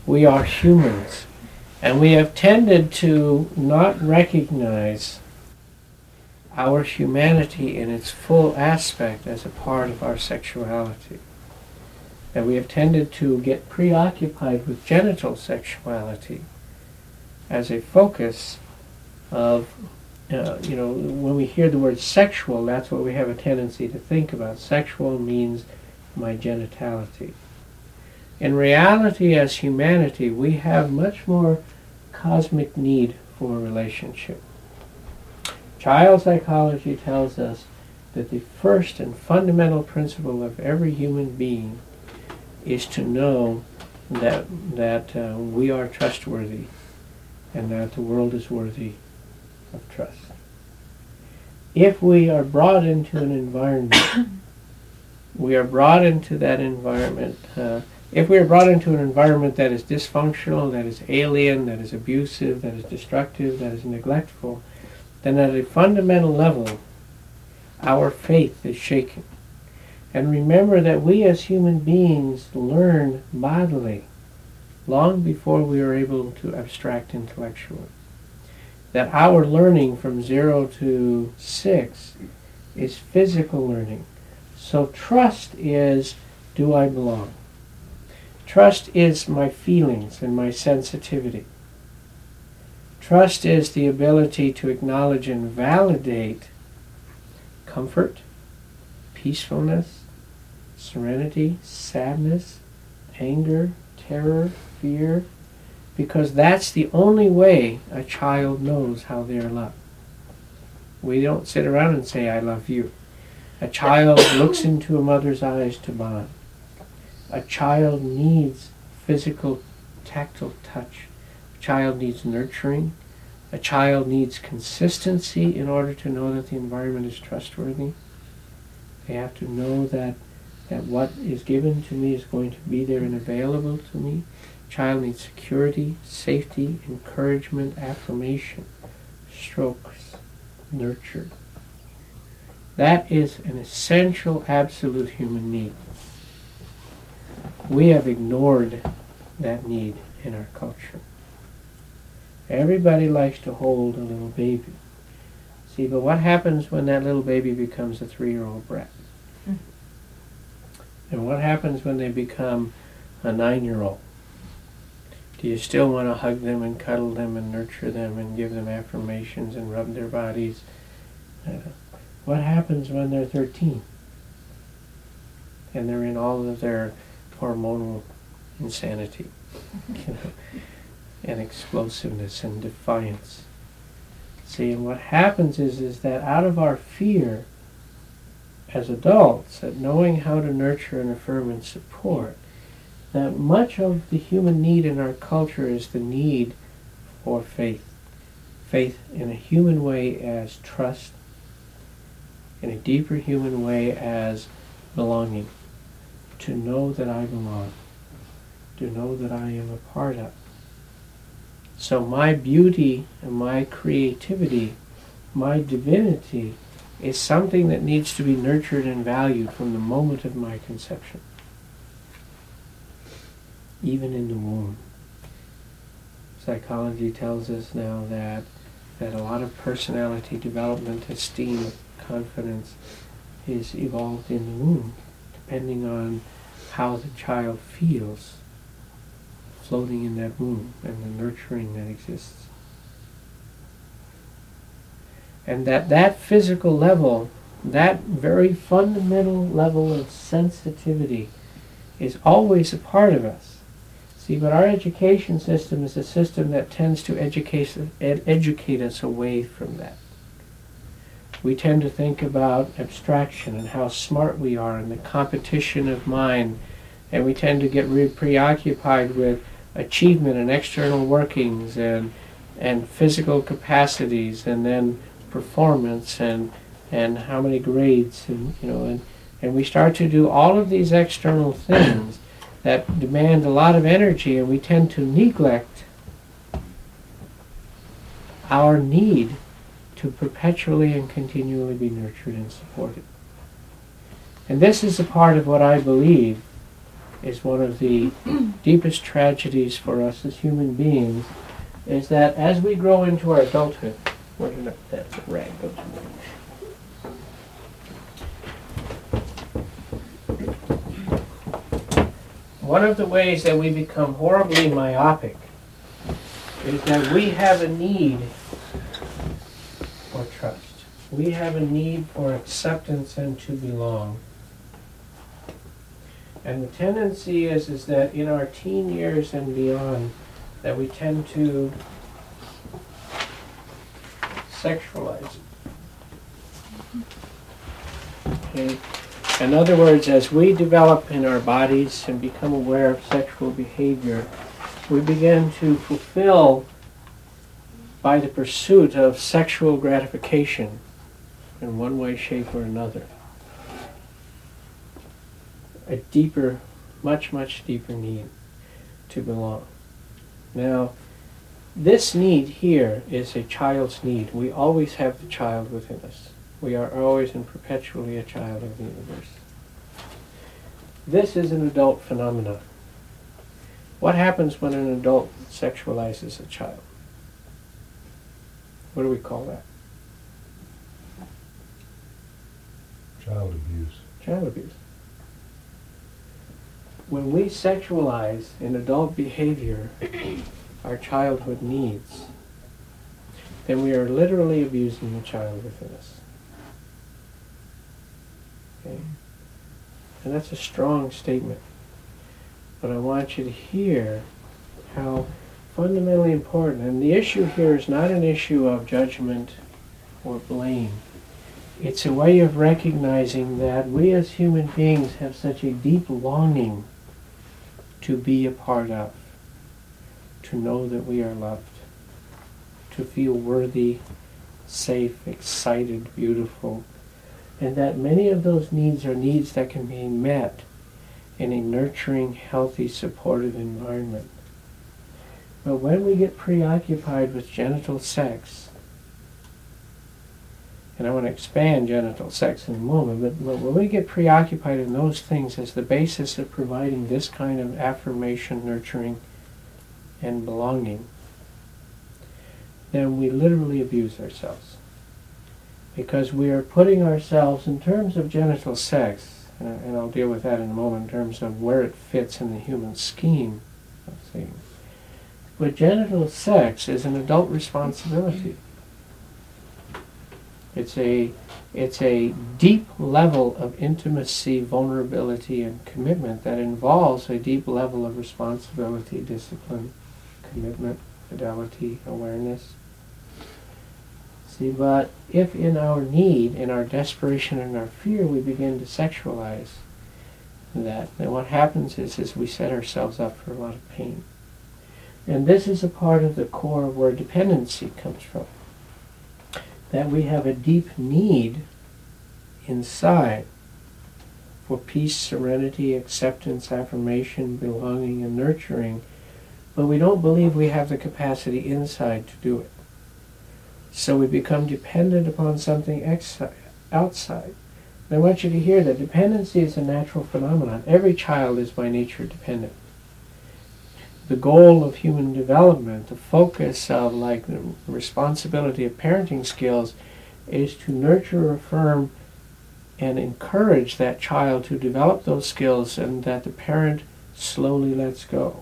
We are humans. And we have tended to not recognize our humanity in its full aspect as a part of our sexuality. And we have tended to get preoccupied with genital sexuality as a focus of, when we hear the word sexual, that's what we have a tendency to think about. Sexual means my genitality. In reality, as humanity, we have much more cosmic need for a relationship. Child psychology tells us that the first and fundamental principle of every human being is to know that we are trustworthy and that the world is worthy of trust. If we are brought into an environment, if we are brought into an environment that is dysfunctional, that is alien, that is abusive, that is destructive, that is neglectful, then at a fundamental level, our faith is shaken. And remember that we as human beings learn bodily long before we are able to abstract intellectually. That our learning from 0 to 6 is physical learning. So trust is, do I belong? Trust is my feelings and my sensitivity. Trust is the ability to acknowledge and validate comfort, peacefulness, serenity, sadness, anger, terror, fear, because that's the only way a child knows how they are loved. We don't sit around and say, I love you. A child looks into a mother's eyes to bond. A child needs physical, tactile touch. A child needs nurturing. A child needs consistency in order to know that the environment is trustworthy. They have to know that what is given to me is going to be there and available to me. A child needs security, safety, encouragement, affirmation, strokes, nurture. That is an essential, absolute human need. We have ignored that need in our culture. Everybody likes to hold a little baby. See, but what happens when that little baby becomes a 3-year-old brat? And what happens when they become a 9-year-old? Do you still want to hug them and cuddle them and nurture them and give them affirmations and rub their bodies? What happens when they're 13? And they're in all of their hormonal insanity, and explosiveness and defiance. See, and what happens is that out of our fear as adults, at knowing how to nurture and affirm and support, that much of the human need in our culture is the need for faith. Faith in a human way as trust, in a deeper human way as belonging. To know that I belong. To know that I am a part of. So my beauty and my creativity, my divinity, is something that needs to be nurtured and valued from the moment of my conception. Even in the womb. Psychology tells us now that a lot of personality development, esteem, confidence is evolved in the womb, depending on how the child feels floating in that womb and the nurturing that exists. And that physical level, that very fundamental level of sensitivity is always a part of us. See, but our education system is a system that tends to educate us away from that. We tend to think about abstraction and how smart we are and the competition of mind, and we tend to get really preoccupied with achievement and external workings and physical capacities, and then performance and how many grades, and we start to do all of these external things that demand a lot of energy, and we tend to neglect our need to perpetually and continually be nurtured and supported. And this is a part of what I believe is one of the deepest tragedies for us as human beings, is that as we grow into our adulthood, where did that rag go to? One of the ways that we become horribly myopic is that we have a need for trust. We have a need for acceptance and to belong. And the tendency is that in our teen years and beyond, that we tend to sexualize it. Okay? In other words, as we develop in our bodies and become aware of sexual behavior, we begin to fulfill, by the pursuit of sexual gratification in one way, shape, or another, a deeper, much, much deeper need to belong. Now, this need here is a child's need. We always have the child within us. We are always and perpetually a child of the universe. This is an adult phenomenon. What happens when an adult sexualizes a child? What do we call that? Child abuse. Child abuse. When we sexualize in adult behavior our childhood needs, then we are literally abusing the child within us. Okay? And that's a strong statement. But I want you to hear how fundamentally important, and the issue here is not an issue of judgment or blame. It's a way of recognizing that we as human beings have such a deep longing to be a part of, to know that we are loved, to feel worthy, safe, excited, beautiful, and that many of those needs are needs that can be met in a nurturing, healthy, supportive environment. But when we get preoccupied with genital sex, and I want to expand genital sex in a moment, but when we get preoccupied in those things as the basis of providing this kind of affirmation, nurturing, and belonging, then we literally abuse ourselves. Because we are putting ourselves, in terms of genital sex, and I'll deal with that in a moment in terms of where it fits in the human scheme of things, but genital sex is an adult responsibility. It's a deep level of intimacy, vulnerability, and commitment that involves a deep level of responsibility, discipline, commitment, fidelity, awareness. See, but if in our need, in our desperation, and our fear, we begin to sexualize that, then what happens is we set ourselves up for a lot of pain. And this is a part of the core of where dependency comes from. That we have a deep need inside for peace, serenity, acceptance, affirmation, belonging, and nurturing, but we don't believe we have the capacity inside to do it. So we become dependent upon something outside. And I want you to hear that dependency is a natural phenomenon. Every child is by nature dependent. The goal of human development, the focus of the responsibility of parenting skills, is to nurture, affirm, and encourage that child to develop those skills, and that the parent slowly lets go.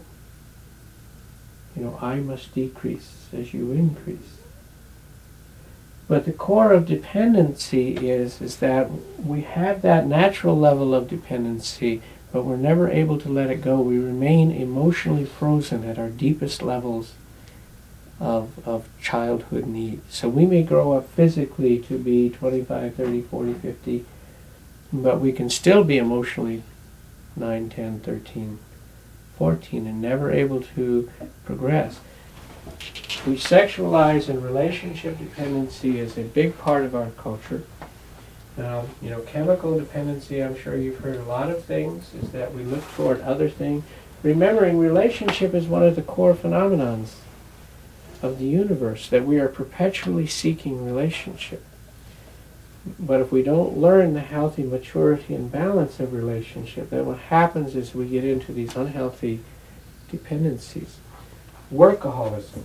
I must decrease as you increase. But the core of dependency is that we have that natural level of dependency, but we're never able to let it go. We remain emotionally frozen at our deepest levels of childhood need. So we may grow up physically to be 25, 30, 40, 50, but we can still be emotionally 9, 10, 13, 14, and never able to progress. We sexualize, and relationship dependency is a big part of our culture. Now, chemical dependency, I'm sure you've heard a lot of things, is that we look toward other things. Remembering relationship is one of the core phenomenons of the universe, that we are perpetually seeking relationship. But if we don't learn the healthy maturity and balance of relationship, then what happens is we get into these unhealthy dependencies. Workaholism,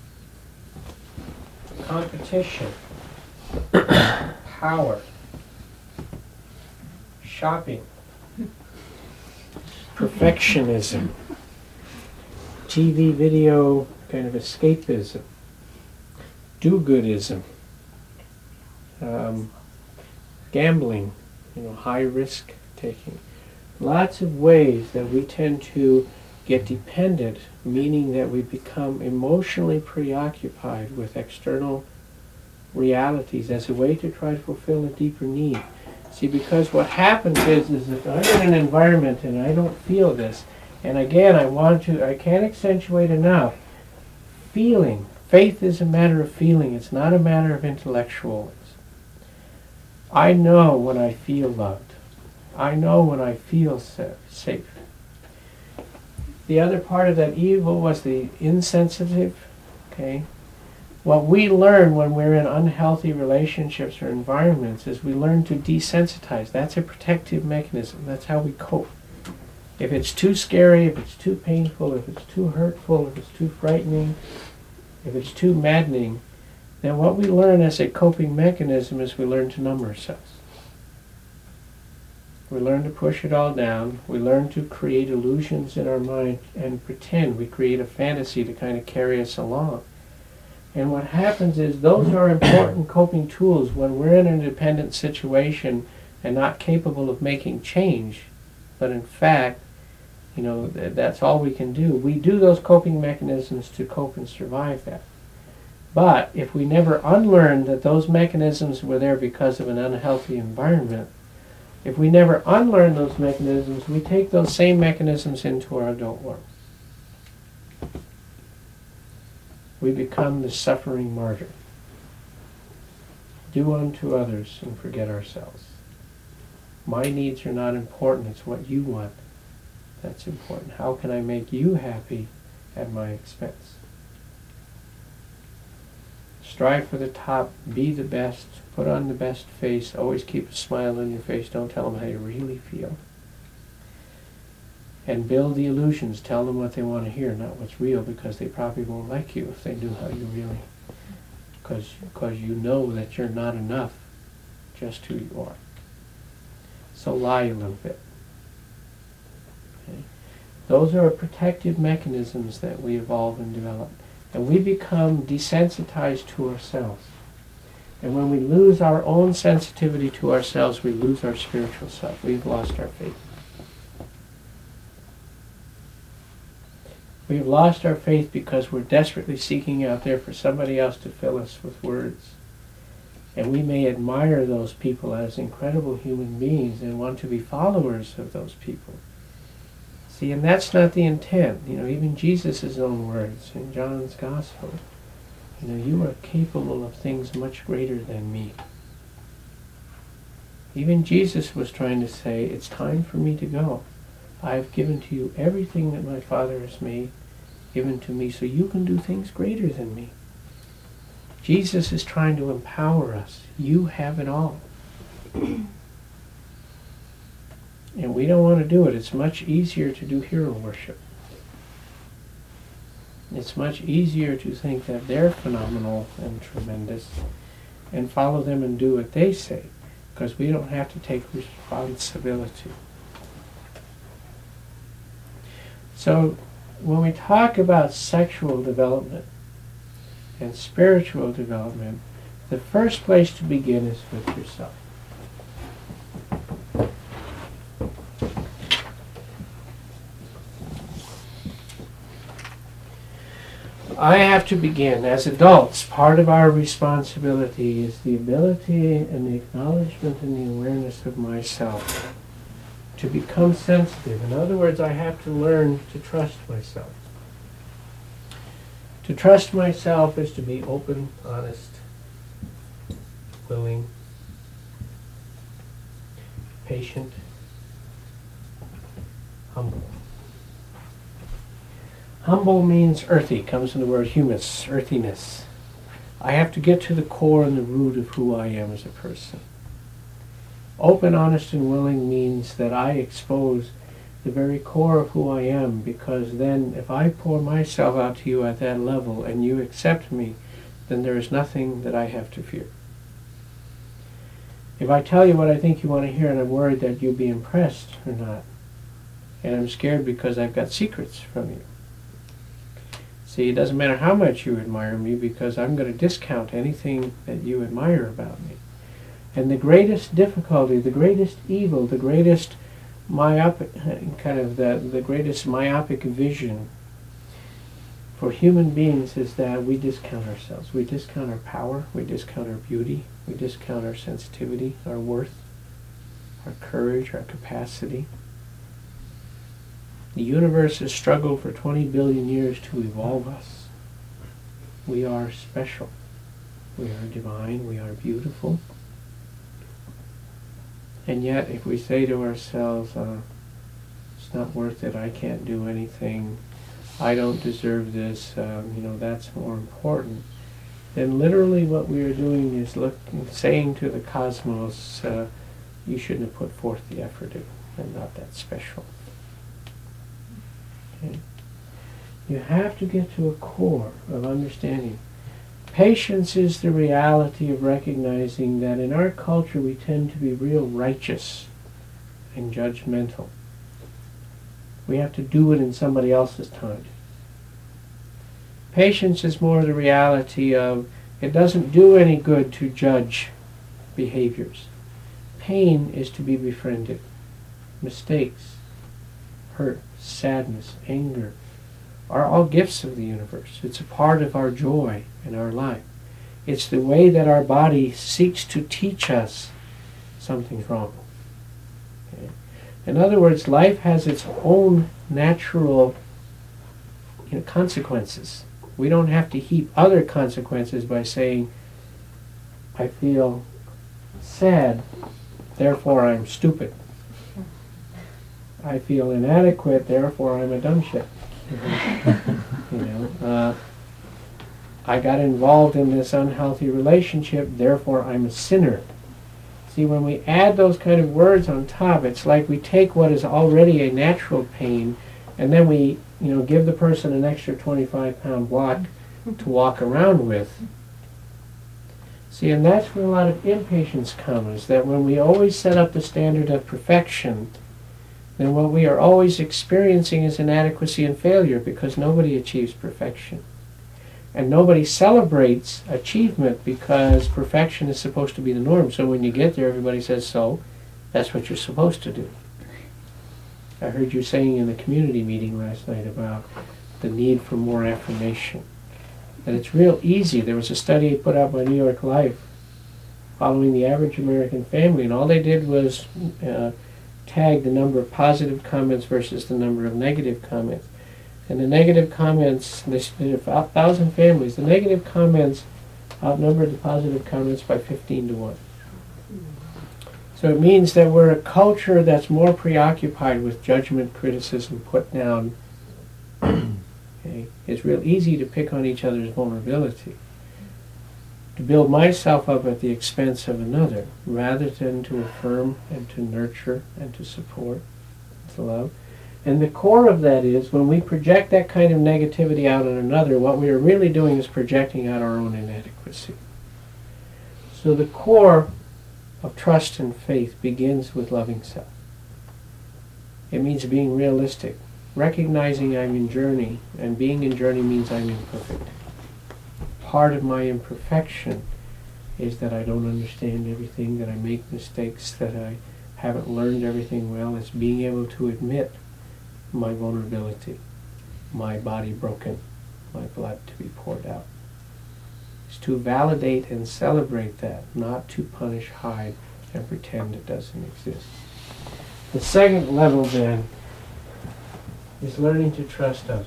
competition, power, shopping, perfectionism, TV, video, kind of escapism, do-goodism, gambling, high risk taking. Lots of ways that we tend to get dependent, meaning that we become emotionally preoccupied with external realities as a way to try to fulfill a deeper need. See, because what happens is if I'm in an environment and I don't feel this, and again I can't accentuate enough, feeling. Faith is a matter of feeling, it's not a matter of intellectuals. I know when I feel loved. I know when I feel safe. The other part of that evil was the insensitive. Okay? What we learn when we're in unhealthy relationships or environments is we learn to desensitize. That's a protective mechanism. That's how we cope. If it's too scary, if it's too painful, if it's too hurtful, if it's too frightening, if it's too maddening, then what we learn as a coping mechanism is we learn to numb ourselves. We learn to push it all down. We learn to create illusions in our mind and pretend. We create a fantasy to kind of carry us along. And what happens is those are important coping tools when we're in a dependent situation and not capable of making change. But in fact, that's all we can do. We do those coping mechanisms to cope and survive that. But if we never unlearn that those mechanisms were there because of an unhealthy environment, if we never unlearn those mechanisms, we take those same mechanisms into our adult world. We become the suffering martyr. Do unto others and forget ourselves. My needs are not important, it's what you want that's important. How can I make you happy at my expense? Strive for the top, be the best, put on the best face, always keep a smile on your face, don't tell them how you really feel. And build the illusions, tell them what they want to hear, not what's real, because they probably won't like you if they knew how you really, because you know that you're not enough, just who you are. So lie a little bit. Okay? Those are protective mechanisms that we evolve and develop. And we become desensitized to ourselves. And when we lose our own sensitivity to ourselves, we lose our spiritual self. We've lost our faith. We've lost our faith because we're desperately seeking out there for somebody else to fill us with words. And we may admire those people as incredible human beings and want to be followers of those people. See, and that's not the intent. Even Jesus' own words in John's Gospel, you are capable of things much greater than me. Even Jesus was trying to say, it's time for me to go. I've given to you everything that my Father has made, given to me, so you can do things greater than me. Jesus is trying to empower us. You have it all. And we don't want to do it. It's much easier to do hero worship. It's much easier to think that they're phenomenal and tremendous and follow them and do what they say, because we don't have to take responsibility. So when we talk about sexual development and spiritual development, the first place to begin is with yourself. I have to begin. As adults, part of our responsibility is the ability and the acknowledgement and the awareness of myself to become sensitive. In other words, I have to learn to trust myself. To trust myself is to be open, honest, willing, patient, humble. Humble means earthy, comes from the word humus, earthiness. I have to get to the core and the root of who I am as a person. Open, honest, and willing means that I expose the very core of who I am, because then if I pour myself out to you at that level and you accept me, then there is nothing that I have to fear. If I tell you what I think you want to hear and I'm worried that you'll be impressed or not, and I'm scared because I've got secrets from you. See, it doesn't matter how much you admire me, because I'm going to discount anything that you admire about me. And the greatest difficulty, the greatest evil, the greatest myopic, the greatest myopic vision for human beings is that we discount ourselves. We discount our power, we discount our beauty, we discount our sensitivity, our worth, our courage, our capacity. The universe has struggled for 20 billion years to evolve us. We are special. We are divine. We are beautiful. And yet, if we say to ourselves, it's not worth it, I can't do anything, I don't deserve this, that's more important, then literally what we are doing is saying to the cosmos, you shouldn't have put forth the effort, I'm not that special. Okay? You have to get to a core of understanding. Patience is the reality of recognizing that in our culture we tend to be real righteous and judgmental. We have to do it in somebody else's time. Patience is more the reality of it doesn't do any good to judge behaviors. Pain is to be befriended. Mistakes, hurt, sadness, anger are all gifts of the universe. It's a part of our joy in our life. It's the way that our body seeks to teach us something's wrong. Okay? In other words, life has its own natural consequences. We don't have to heap other consequences by saying, I feel sad, therefore I'm stupid. I feel inadequate, therefore I'm a dumb shit. I got involved in this unhealthy relationship, therefore I'm a sinner. See, when we add those kind of words on top, it's like we take what is already a natural pain and then we give the person an extra 25-pound block to walk around with. See, and that's where a lot of impatience comes, that when we always set up the standard of perfection, then what we are always experiencing is inadequacy and failure, because nobody achieves perfection. And nobody celebrates achievement, because perfection is supposed to be the norm. So when you get there, everybody says, so, that's what you're supposed to do. I heard you saying in the community meeting last night about the need for more affirmation. And it's real easy. There was a study put out by New York Life following the average American family, and all they did was tag the number of positive comments versus the number of negative comments. And the negative comments, they did 1,000 families, the negative comments outnumbered the positive comments by 15 to 1. So it means that we're a culture that's more preoccupied with judgment, criticism, put down. Okay? It's real easy to pick on each other's vulnerability, to build myself up at the expense of another, rather than to affirm and to nurture and to support, to love. And the core of that is, when we project that kind of negativity out on another, what we are really doing is projecting out our own inadequacy. So the core of trust and faith begins with loving self. It means being realistic, recognizing I'm in journey, and being in journey means I'm imperfect. Part of my imperfection is that I don't understand everything, that I make mistakes, that I haven't learned everything well. It's being able to admit my vulnerability, my body broken, my blood to be poured out. It's to validate and celebrate that, not to punish, hide, and pretend it doesn't exist. The second level, then, is learning to trust others.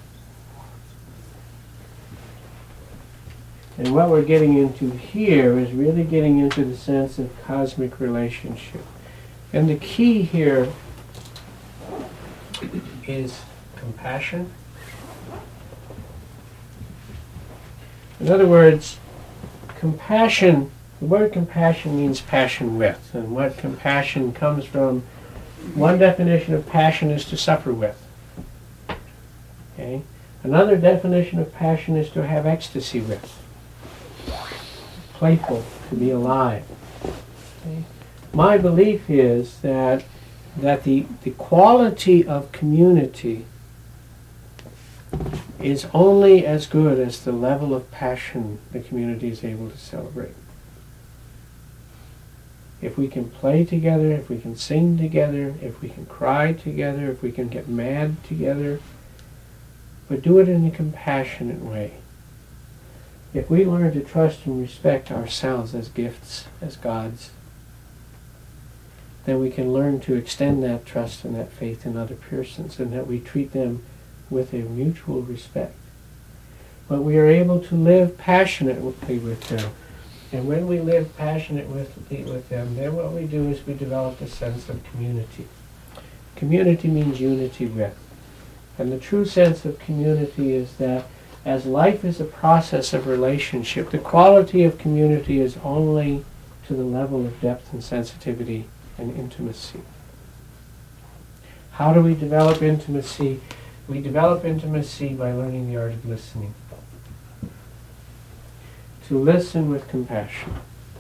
And what we're getting into here is really getting into the sense of cosmic relationship. And the key here is compassion. In other words, compassion The word compassion means passion with, and what compassion comes from, one definition of passion is to suffer with. Okay? Another definition of passion is to have ecstasy with. Playful, to be alive. Okay? My belief is that the quality of community is only as good as the level of passion the community is able to celebrate. If we can play together, if we can sing together, if we can cry together, if we can get mad together, but do it in a compassionate way. If we learn to trust and respect ourselves as gifts, as gods, then we can learn to extend that trust and that faith in other persons, and that we treat them with a mutual respect. But we are able to live passionately with them. And when we live passionately with them, then what we do is we develop a sense of community. Community means unity with. And the true sense of community is that as life is a process of relationship, the quality of community is only to the level of depth and sensitivity and intimacy. How do we develop intimacy? We develop intimacy by learning the art of listening. To listen with compassion.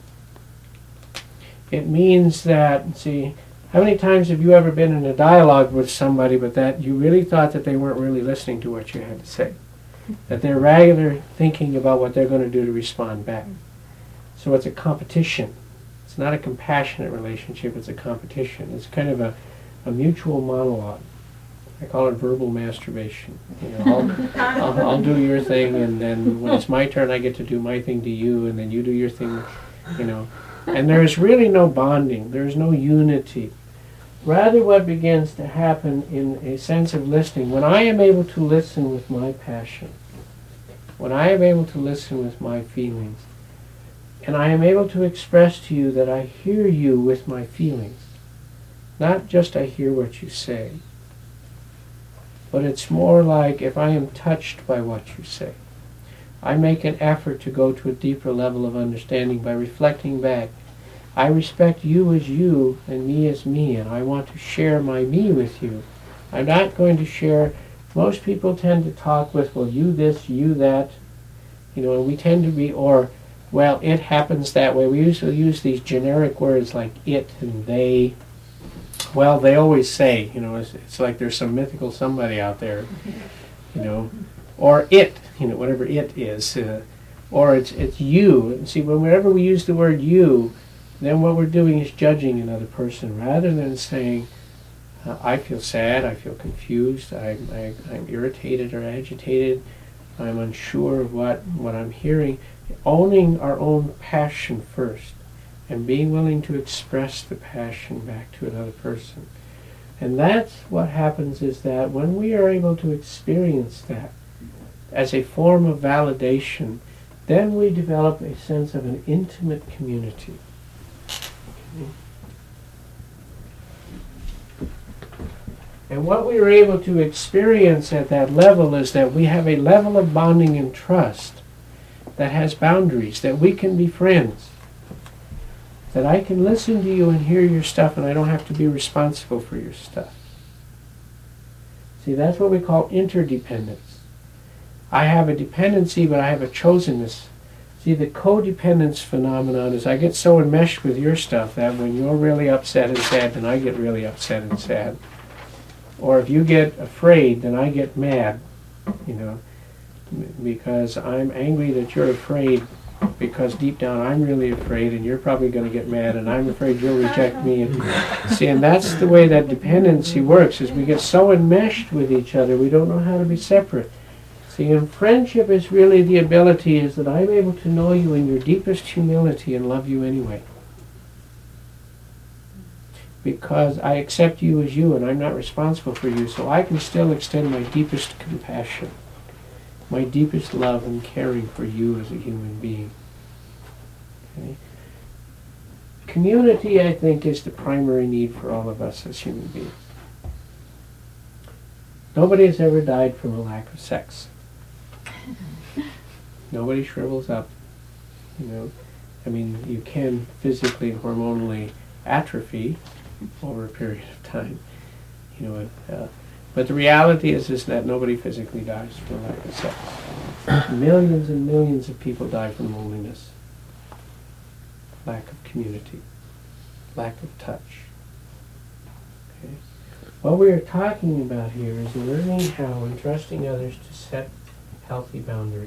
It means that, see, how many times have you ever been in a dialogue with somebody but that you really thought that they weren't really listening to what you had to say? That they're rather thinking about what they're going to do to respond back. So it's a competition. It's not a compassionate relationship, it's a competition. It's kind of a mutual monologue. I call it verbal masturbation. You know, I'll do your thing, and then when it's my turn, I get to do my thing to you, and then you do your thing, you know. And there is really no bonding. There is no unity. Rather, what begins to happen in a sense of listening, when I am able to listen with my passion, when I am able to listen with my feelings, and I am able to express to you that I hear you with my feelings, not just I hear what you say, but it's more like if I am touched by what you say. I make an effort to go to a deeper level of understanding by reflecting back. I respect you as you and me as me, and I want to share my me with you. I'm not going to share. Most people tend to talk with, well, you this, you that, you know, and we tend to be, or, well, it happens that way. We usually use these generic words like it and they. Well, they always say, you know, it's like there's some mythical somebody out there, you know, or it, you know, whatever it is, or it's you. And see, whenever we use the word you, then what we're doing is judging another person rather than saying, I feel sad, I feel confused, I'm irritated or agitated, I'm unsure of what I'm hearing. Owning our own passion first. And being willing to express the passion back to another person. And that's what happens, is that when we are able to experience that as a form of validation, then we develop a sense of an intimate community. Okay. And what we are able to experience at that level is that we have a level of bonding and trust that has boundaries, that we can be friends. That I can listen to you and hear your stuff, and I don't have to be responsible for your stuff. See, that's what we call interdependence. I have a dependency, but I have a chosenness. See, the codependence phenomenon is I get so enmeshed with your stuff that when you're really upset and sad, then I get really upset and sad. Or if you get afraid, then I get mad, you know, because I'm angry that you're afraid, because deep down I'm really afraid, and you're probably going to get mad, and I'm afraid you'll reject me. And see, and that's the way that dependency works, is we get so enmeshed with each other we don't know how to be separate. See, and friendship is really the ability is that I'm able to know you in your deepest humility and love you anyway. Because I accept you as you, and I'm not responsible for you, so I can still extend my deepest compassion, my deepest love and caring for you as a human being. Okay? Community, I think, is the primary need for all of us as human beings. Nobody has ever died from a lack of sex. Nobody shrivels up, you know. I mean, you can physically and hormonally atrophy over a period of time, you know. But the reality is that nobody physically dies from lack of sex. Millions and millions of people die from loneliness, lack of community, lack of touch. Okay? What we are talking about here is learning how and trusting others to set healthy boundaries.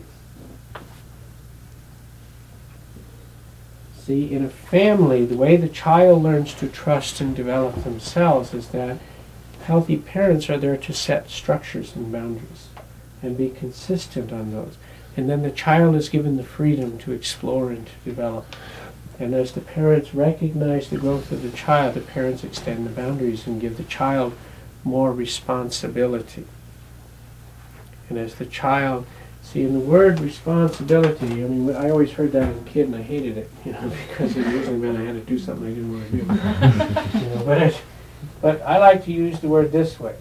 See, in a family, the way the child learns to trust and develop themselves is that healthy parents are there to set structures and boundaries and be consistent on those. And then the child is given the freedom to explore and to develop. And as the parents recognize the growth of the child, the parents extend the boundaries and give the child more responsibility. And as the child, see, in the word responsibility, I mean, I always heard that as a kid and I hated it, you know, because it usually meant I had to do something I didn't want to do. You know, but I like to use the word this way.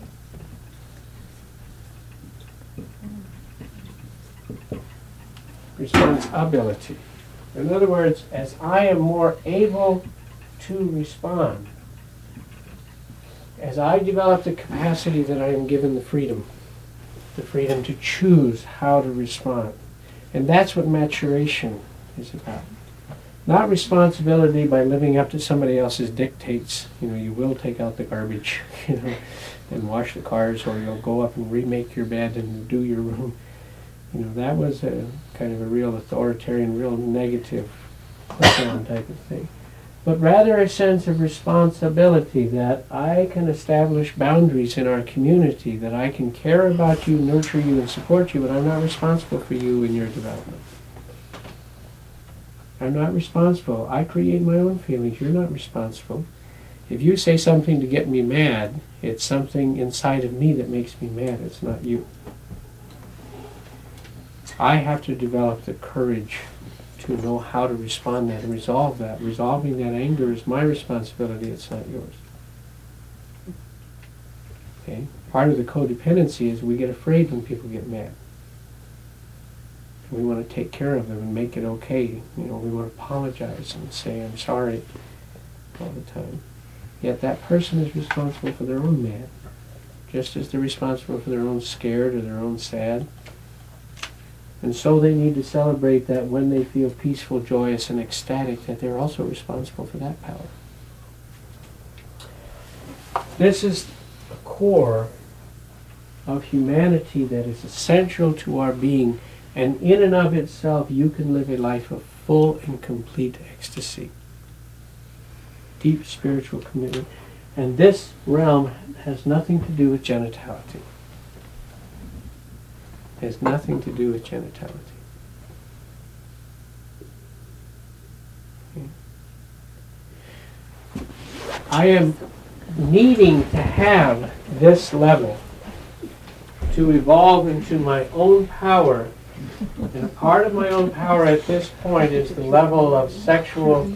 Responsibility. In other words, as I am more able to respond, as I develop the capacity that I am given the freedom to choose how to respond. And that's what maturation is about. Not responsibility by living up to somebody else's dictates. You know, you will take out the garbage, you know, and wash the cars, or you'll go up and remake your bed and do your room. You know, that was a kind of a real authoritarian, real negative put-down type of thing. But rather a sense of responsibility that I can establish boundaries in our community, that I can care about you, nurture you, and support you, but I'm not responsible for you and your development. I'm not responsible. I create my own feelings. You're not responsible. If you say something to get me mad, it's something inside of me that makes me mad. It's not you. I have to develop the courage to know how to respond to that and resolve that. Resolving that anger is my responsibility, it's not yours. Okay? Part of the codependency is we get afraid when people get mad. We want to take care of them and make it okay. You know, we want to apologize and say, I'm sorry all the time. Yet that person is responsible for their own mad, just as they're responsible for their own scared or their own sad. And so they need to celebrate that when they feel peaceful, joyous, and ecstatic, that they're also responsible for that power. This is a core of humanity that is essential to our being, and in and of itself you can live a life of full and complete ecstasy. Deep spiritual commitment. And this realm has nothing to do with genitality. Has nothing to do with genitality. Okay. I am needing to have this level to evolve into my own power. And a part of my own power at this point is the level of sexual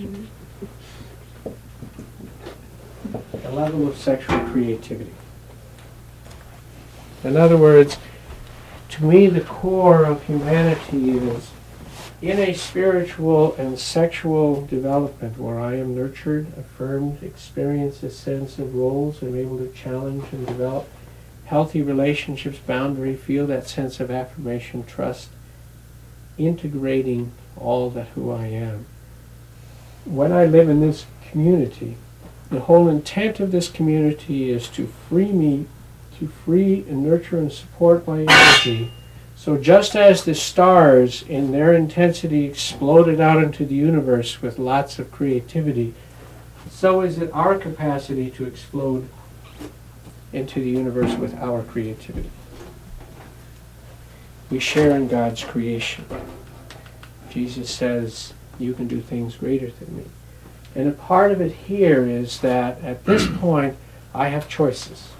creativity. In other words, to me, the core of humanity is in a spiritual and sexual development where I am nurtured, affirmed, experience a sense of roles, I'm able to challenge and develop healthy relationships, boundary, feel that sense of affirmation, trust, integrating all that who I am. When I live in this community, the whole intent of this community is to free me, to free and nurture and support my energy. So just as the stars in their intensity exploded out into the universe with lots of creativity, so is it our capacity to explode into the universe with our creativity. We share in God's creation. Jesus says, you can do things greater than me. And a part of it here is that at this point, I have choices.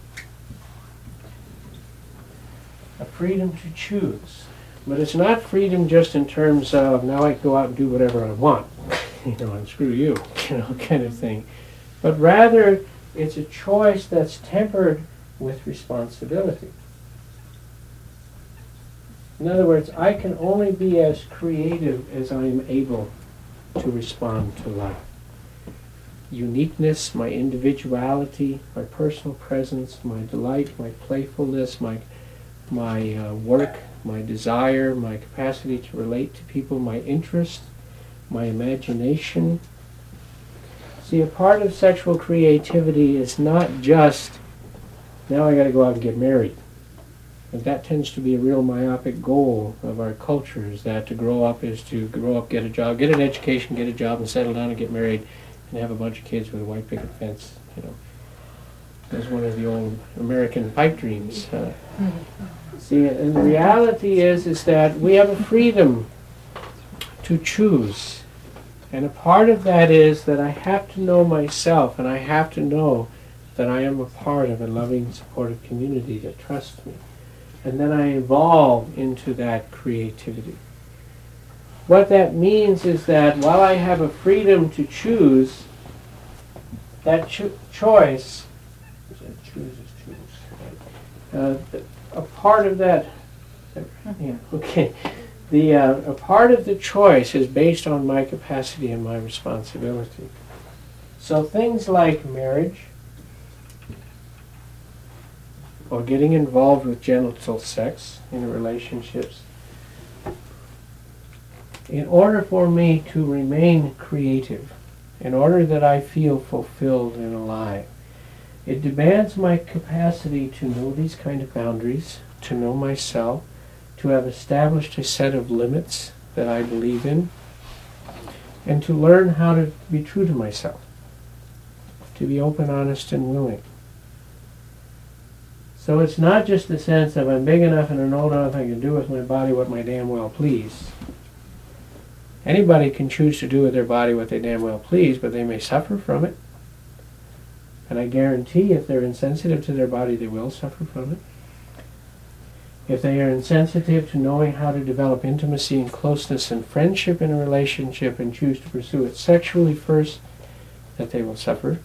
A freedom to choose. But it's not freedom just in terms of, now I can go out and do whatever I want, and screw you, kind of thing. But rather, it's a choice that's tempered with responsibility. In other words, I can only be as creative as I am able to respond to love. Uniqueness, my individuality, my personal presence, my delight, my playfulness, my work, my desire, my capacity to relate to people, my interest, my imagination. See, a part of sexual creativity is not just, now I got to go out and get married. And that tends to be a real myopic goal of our culture, is that to grow up is to grow up, get a job, get an education, get a job, and settle down and get married and have a bunch of kids with a white picket fence, you know. That's one of the old American pipe dreams. See, and the reality is that we have a freedom to choose. And a part of that is that I have to know myself, and I have to know that I am a part of a loving, supportive community that trusts me. And then I evolve into that creativity. What that means is that while I have a freedom to choose, that choice, choose is choose, a part of that, yeah, okay. A part of the choice is based on my capacity and my responsibility. So things like marriage, or getting involved with genital sex in relationships, in order for me to remain creative, in order that I feel fulfilled and alive, it demands my capacity to know these kind of boundaries, to know myself, to have established a set of limits that I believe in, and to learn how to be true to myself, to be open, honest, and willing. So it's not just the sense of I'm big enough and old enough I can do with my body what my damn well please. Anybody can choose to do with their body what they damn well please, but they may suffer from it. And I guarantee if they're insensitive to their body, they will suffer from it. If they are insensitive to knowing how to develop intimacy and closeness and friendship in a relationship and choose to pursue it sexually first, that they will suffer.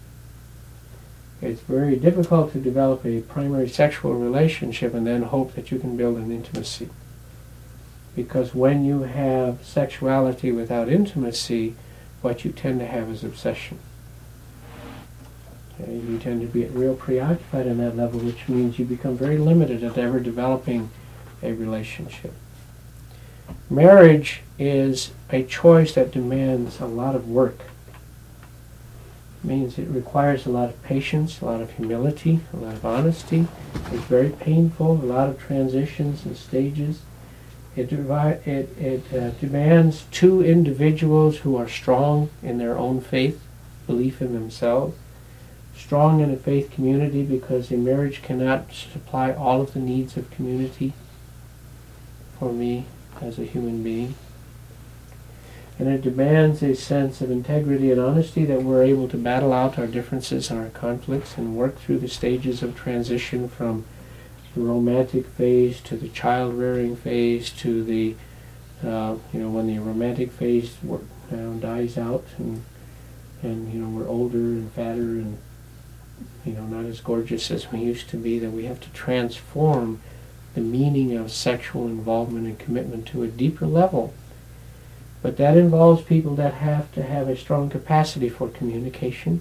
It's very difficult to develop a primary sexual relationship and then hope that you can build an intimacy. Because when you have sexuality without intimacy, what you tend to have is obsession. Okay? You tend to be real preoccupied in that level, which means you become very limited at ever developing a relationship. Marriage is a choice that demands a lot of work. It means it requires a lot of patience, a lot of humility, a lot of honesty. It's very painful, a lot of transitions and stages. It demands two individuals who are strong in their own faith, belief in themselves, strong in a faith community, because a marriage cannot supply all of the needs of community for me as a human being. And it demands a sense of integrity and honesty, that we're able to battle out our differences and our conflicts and work through the stages of transition from the romantic phase to the child-rearing phase to the, when the romantic phase dies out and we're older and fatter and not as gorgeous as we used to be, that we have to transform the meaning of sexual involvement and commitment to a deeper level. But that involves people that have to have a strong capacity for communication,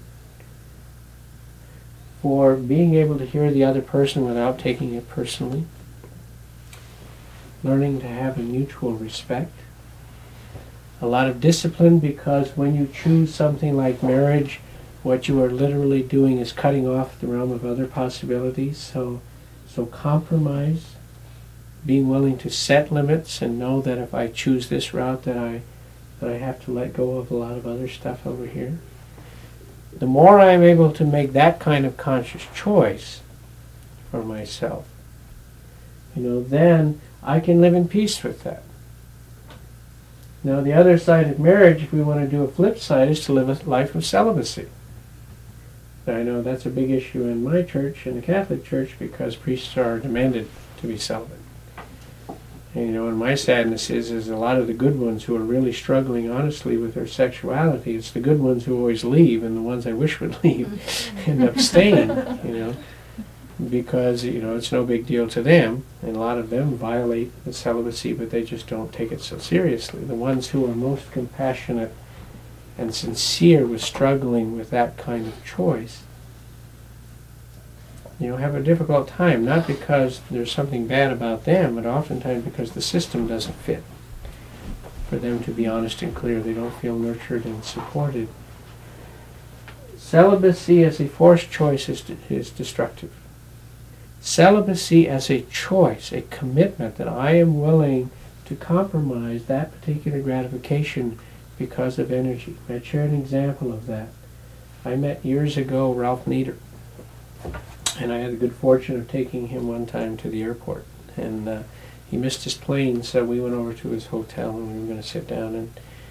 for being able to hear the other person without taking it personally, learning to have a mutual respect, a lot of discipline, because when you choose something like marriage, what you are literally doing is cutting off the realm of other possibilities. So compromise, being willing to set limits and know that if I choose this route that I have to let go of a lot of other stuff over here. The more I'm able to make that kind of conscious choice for myself, then I can live in peace with that. Now the other side of marriage, if we want to do a flip side, is to live a life of celibacy. I know that's a big issue in my church, in the Catholic Church, because priests are demanded to be celibate. And my sadness is a lot of the good ones who are really struggling honestly with their sexuality, it's the good ones who always leave, and the ones I wish would leave end up staying, because it's no big deal to them, and a lot of them violate the celibacy, but they just don't take it so seriously. The ones who are most compassionate and sincere with struggling with that kind of choice, have a difficult time, not because there's something bad about them, but oftentimes because the system doesn't fit for them to be honest and clear. They don't feel nurtured and supported. Celibacy as a forced choice is destructive. Celibacy as a choice, a commitment that I am willing to compromise that particular gratification because of energy. I share an example of that. I met years ago Ralph Nader, and I had the good fortune of taking him one time to the airport. And he missed his plane, so we went over to his hotel, and we were going to sit down and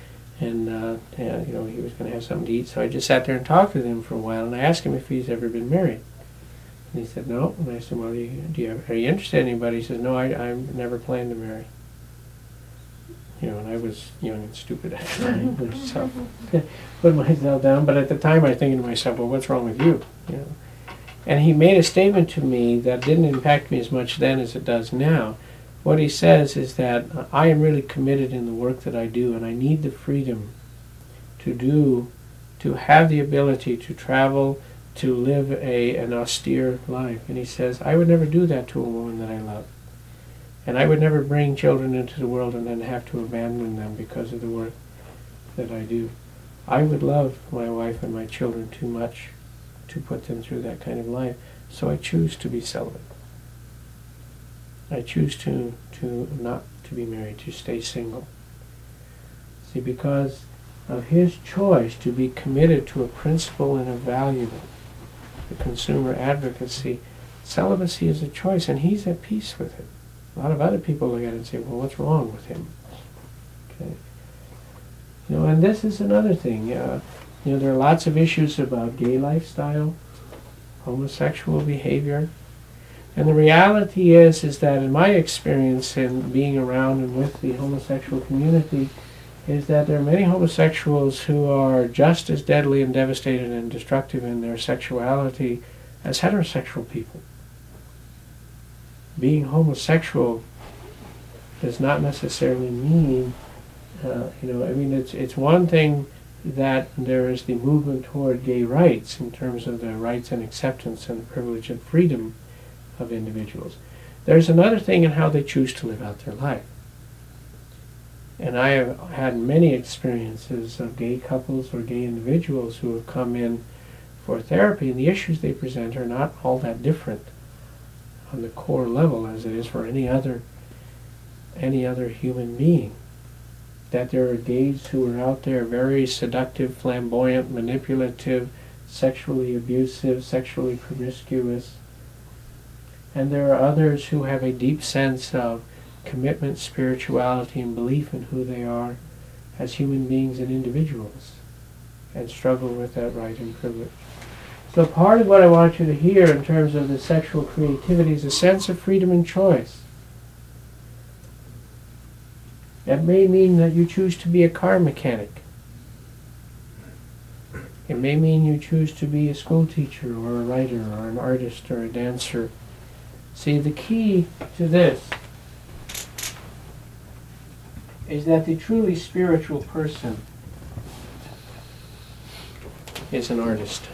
he was going to have something to eat. So I just sat there and talked with him for a while, and I asked him if he's ever been married. And he said no. And I said, well, are you interested in anybody? He says, no, I'm never planning to marry. And I was young and stupid at the time, so put myself down. But at the time, I was thinking to myself, well, what's wrong with you? And he made a statement to me that didn't impact me as much then as it does now. What he says is that I am really committed in the work that I do, and I need the freedom to have the ability to travel, to live an austere life. And he says, I would never do that to a woman that I love. And I would never bring children into the world and then have to abandon them because of the work that I do. I would love my wife and my children too much to put them through that kind of life. So I choose to be celibate. I choose to not to be married, to stay single. See, because of his choice to be committed to a principle and a value, the consumer advocacy, celibacy is a choice, and he's at peace with it. A lot of other people look at it and say, well, what's wrong with him? Okay. And this is another thing. There are lots of issues about gay lifestyle, homosexual behavior. And the reality is that in my experience in being around and with the homosexual community, is that there are many homosexuals who are just as deadly and devastated and destructive in their sexuality as heterosexual people. Being homosexual does not necessarily mean, it's one thing that there is the movement toward gay rights in terms of the rights and acceptance and the privilege and freedom of individuals. There's another thing in how they choose to live out their life. And I have had many experiences of gay couples or gay individuals who have come in for therapy, and the issues they present are not all that different on the core level as it is for any other human being. That there are gays who are out there very seductive, flamboyant, manipulative, sexually abusive, sexually promiscuous. And there are others who have a deep sense of commitment, spirituality, and belief in who they are as human beings and individuals, and struggle with that right and privilege. So part of what I want you to hear in terms of the sexual creativity is a sense of freedom and choice. That may mean that you choose to be a car mechanic. It may mean you choose to be a school teacher or a writer or an artist or a dancer. See, the key to this is that the truly spiritual person is an artist.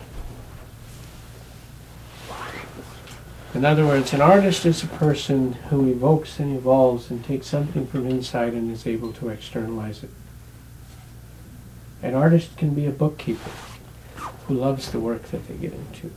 In other words, an artist is a person who evokes and evolves and takes something from inside and is able to externalize it. An artist can be a bookkeeper who loves the work that they get into.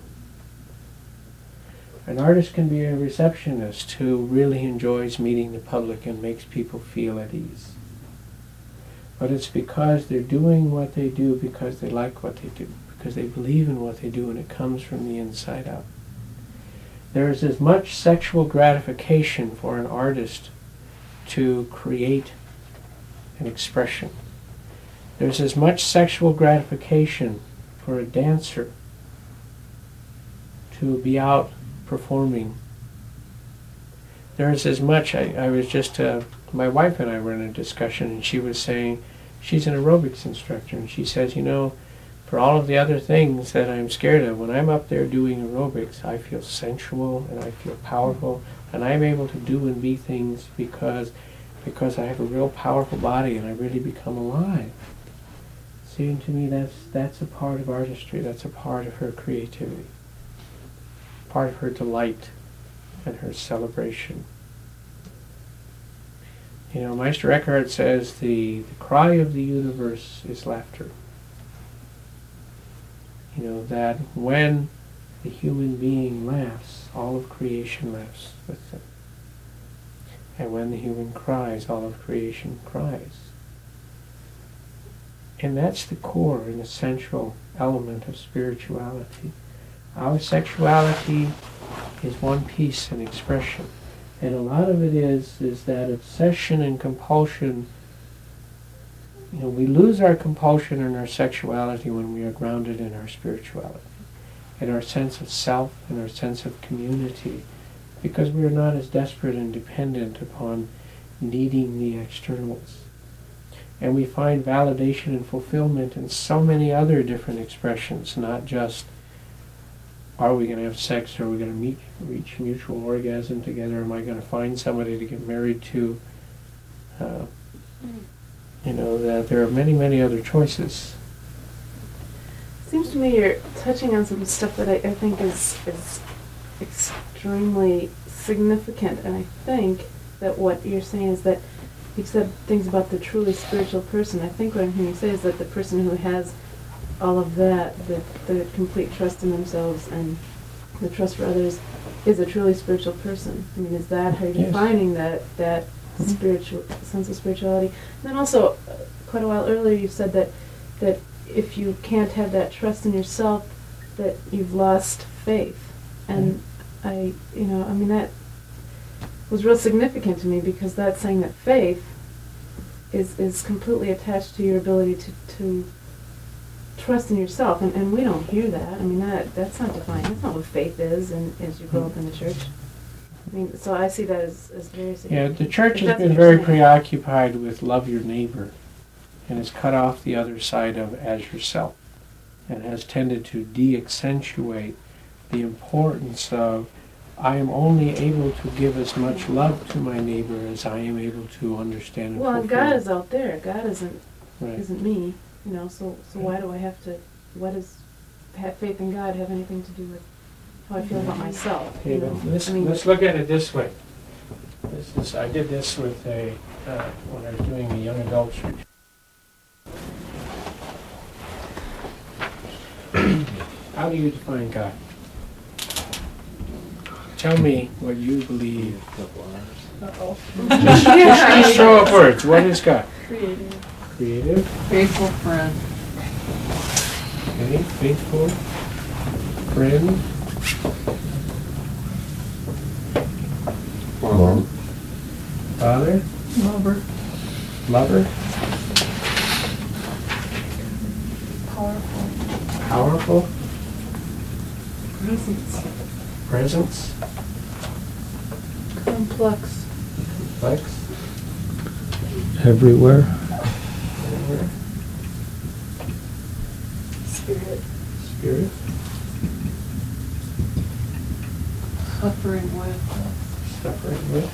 An artist can be a receptionist who really enjoys meeting the public and makes people feel at ease. But it's because they're doing what they do because they like what they do, because they believe in what they do, and it comes from the inside out. There is as much sexual gratification for an artist to create an expression. There's as much sexual gratification for a dancer to be out performing. There's as much, I was just, my wife and I were in a discussion, and she was saying, she's an aerobics instructor, and she says, for all of the other things that I'm scared of. When I'm up there doing aerobics, I feel sensual and I feel powerful, and I'm able to do and be things because I have a real powerful body and I really become alive. See, and to me that's a part of artistry, that's a part of her creativity, part of her delight and her celebration. You know, Meister Eckhart says the cry of the universe is laughter. You know, that when the human being laughs, all of creation laughs with them. And when the human cries, all of creation cries. And that's the core and essential element of spirituality. Our sexuality is one piece and expression. And a lot of it is that obsession and compulsion. You know, we lose our compulsion and our sexuality when we are grounded in our spirituality, in our sense of self and our sense of community, because we are not as desperate and dependent upon needing the externals. And we find validation and fulfillment in so many other different expressions, not just, are we going to have sex, are we going to reach mutual orgasm together, am I going to find somebody to get married to? You know, that there are many, many other choices. Seems to me you're touching on some stuff that I think is extremely significant, and I think that what you're saying is that you've said things about the truly spiritual person. I think what I'm hearing you say is that the person who has all of that, the complete trust in themselves and the trust for others, is a truly spiritual person. I mean, is that how you're Yes. defining that spiritual sense of spirituality? And then also, quite a while earlier, you said that if you can't have that trust in yourself, that you've lost faith. And I mean, that was real significant to me, because that's saying that faith is completely attached to your ability to trust in yourself, and we don't hear that. I mean, that's not defined. That's not what faith is, and as you grow up in the church. I mean, so I see that as very significant. Yeah, the church has That's been what you're very saying. preoccupied with love your neighbor, and has cut off the other side of as yourself, and has tended to de-accentuate the importance of, I am only able to give as much love to my neighbor as I am able to understand and Well, and fulfill. God is out there. God isn't Right. me. You know, so why do I have to? What does have faith in God have anything to do with how I feel about myself? Okay, You know? but let's, I mean, let's look at it this way. I did this with when I was doing the young adults retreat. How do you define God? Tell me what you believe. Just throw up words. What is God? Creative. Faithful friend. Okay, faithful. Friend. Mom. Father. Lover. Lover. Powerful. Powerful. Presence. Presence. Complex. Complex. Everywhere. Everywhere. Spirit. Spirit. Suffering with. Suffering with.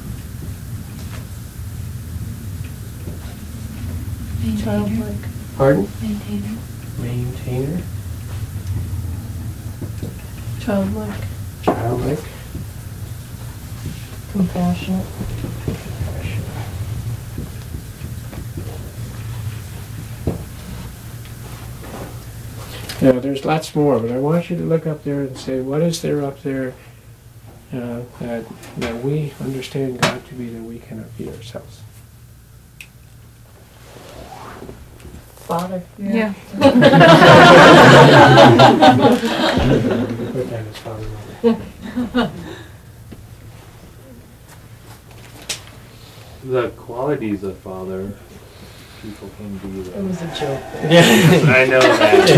Childlike. Pardon? Maintainer. Maintainer. Childlike. Childlike. Compassionate. Compassionate. Now, there's lots more, but I want you to look up there and say, what is there up there that we understand God to be that we cannot be ourselves? Father. Yeah. Put that as Father, Mother. The qualities of Father, people can be It the... was a joke. I know that.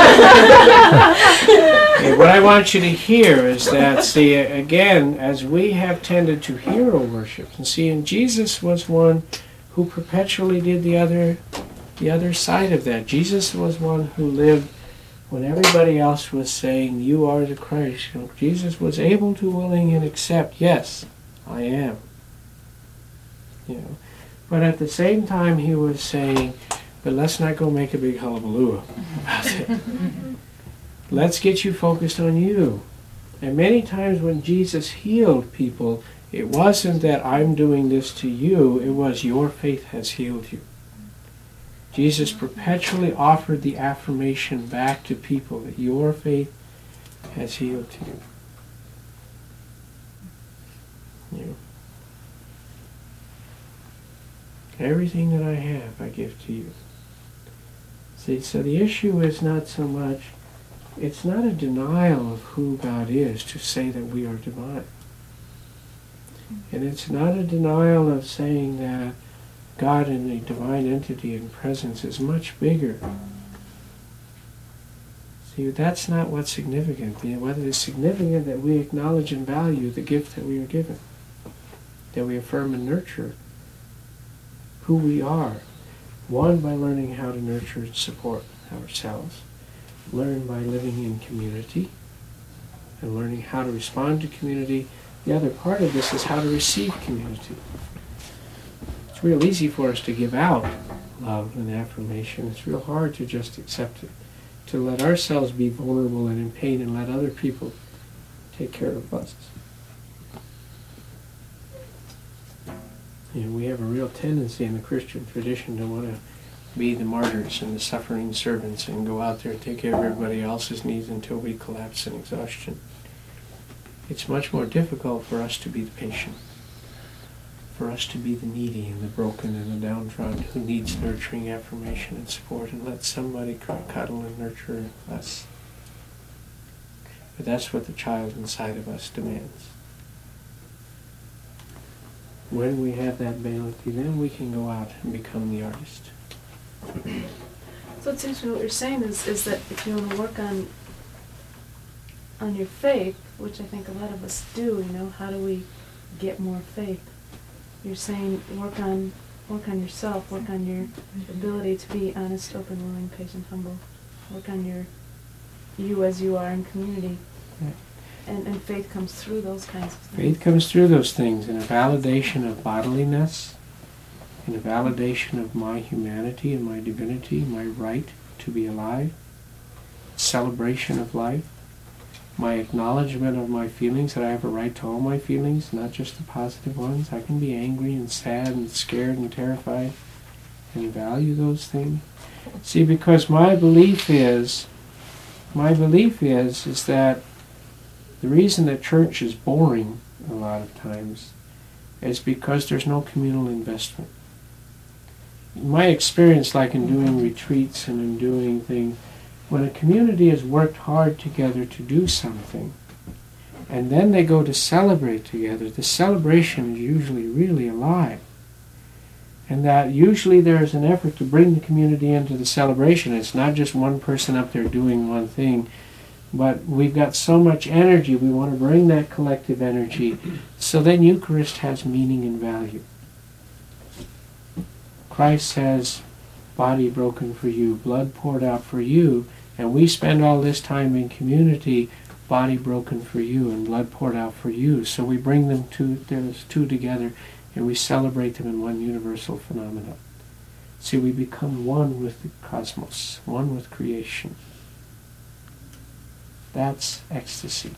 Okay, what I want you to hear is that, see, again, as we have tended to hero worship, and see, and Jesus was one who perpetually did the other the other side of that. Jesus was one who lived when everybody else was saying, "You are the Christ." You know, Jesus was able to, willing, and accept, "Yes, I am." You know, but at the same time, he was saying, "But let's not go make a big hullabaloo about it. Let's get you focused on you." And many times when Jesus healed people, it wasn't that I'm doing this to you, it was your faith has healed you. Jesus perpetually offered the affirmation back to people that your faith has healed you. You. Everything that I have, I give to you. See, so the issue is not so much, it's not a denial of who God is to say that we are divine. And it's not a denial of saying that God in the divine entity and presence is much bigger. See, that's not what's significant. What is significant that we acknowledge and value the gift that we are given. That we affirm and nurture who we are. One, by learning how to nurture and support ourselves. Learn by living in community and learning how to respond to community. The other part of this is how to receive community. It's real easy for us to give out love and affirmation. It's real hard to just accept it. To let ourselves be vulnerable and in pain and let other people take care of us. You know, we have a real tendency in the Christian tradition to want to be the martyrs and the suffering servants and go out there and take care of everybody else's needs until we collapse in exhaustion. It's much more difficult for us to be the patient, for us to be the needy and the broken and the downtrodden who needs nurturing affirmation and support, and let somebody cuddle and nurture us. But that's what the child inside of us demands. When we have that ability, then we can go out and become the artist. So it seems to me what you're saying is that if you want to work on your faith, which I think a lot of us do, you know, how do we get more faith? You're saying work on yourself, work on your ability to be honest, open, willing, patient, humble. Work on you as you are in community. Yeah. And faith comes through those kinds of things. Faith comes through those things in a validation of bodiliness, in a validation of my humanity and my divinity, my right to be alive, celebration of life, my acknowledgement of my feelings, that I have a right to all my feelings, not just the positive ones. I can be angry and sad and scared and terrified and value those things. See, because my belief is that the reason that church is boring a lot of times is because there's no communal investment. My experience, like in doing retreats and in doing things, when a community has worked hard together to do something, and then they go to celebrate together, the celebration is usually really alive. And that usually there's an effort to bring the community into the celebration. It's not just one person up there doing one thing, but we've got so much energy, we want to bring that collective energy. So then Eucharist has meaning and value. Christ says, body broken for you, blood poured out for you, and we spend all this time in community, body broken for you and blood poured out for you. So we bring those two together and we celebrate them in one universal phenomenon. See, we become one with the cosmos, one with creation. That's ecstasy.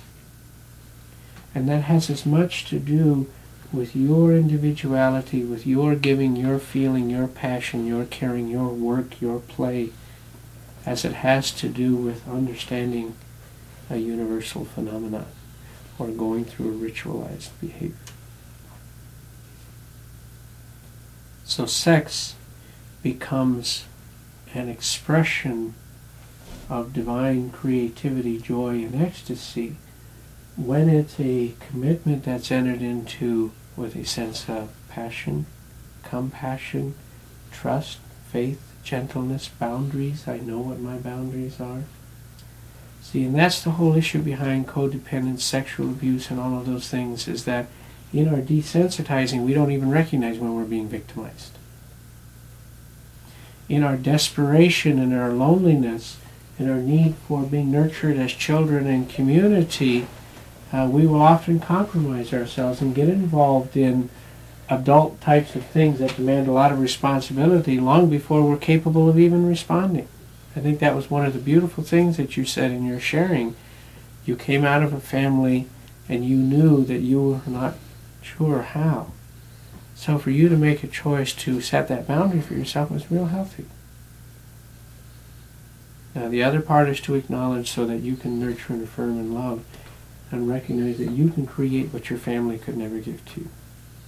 And that has as much to do with your individuality, with your giving, your feeling, your passion, your caring, your work, your play, as it has to do with understanding a universal phenomenon or going through a ritualized behavior. So sex becomes an expression of divine creativity, joy, and ecstasy when it's a commitment that's entered into with a sense of passion, compassion, trust, faith, gentleness, boundaries. I know what my boundaries are. See, and that's the whole issue behind codependence, sexual abuse, and all of those things, is that in our desensitizing, we don't even recognize when we're being victimized. in our desperation and our loneliness and our need for being nurtured as children in community, we will often compromise ourselves and get involved in adult types of things that demand a lot of responsibility long before we're capable of even responding. I think that was one of the beautiful things that you said in your sharing. You came out of a family and you knew that you were not sure how. So for you to make a choice to set that boundary for yourself was real healthy. Now the other part is to acknowledge so that you can nurture and affirm and love and recognize that you can create what your family could never give to you.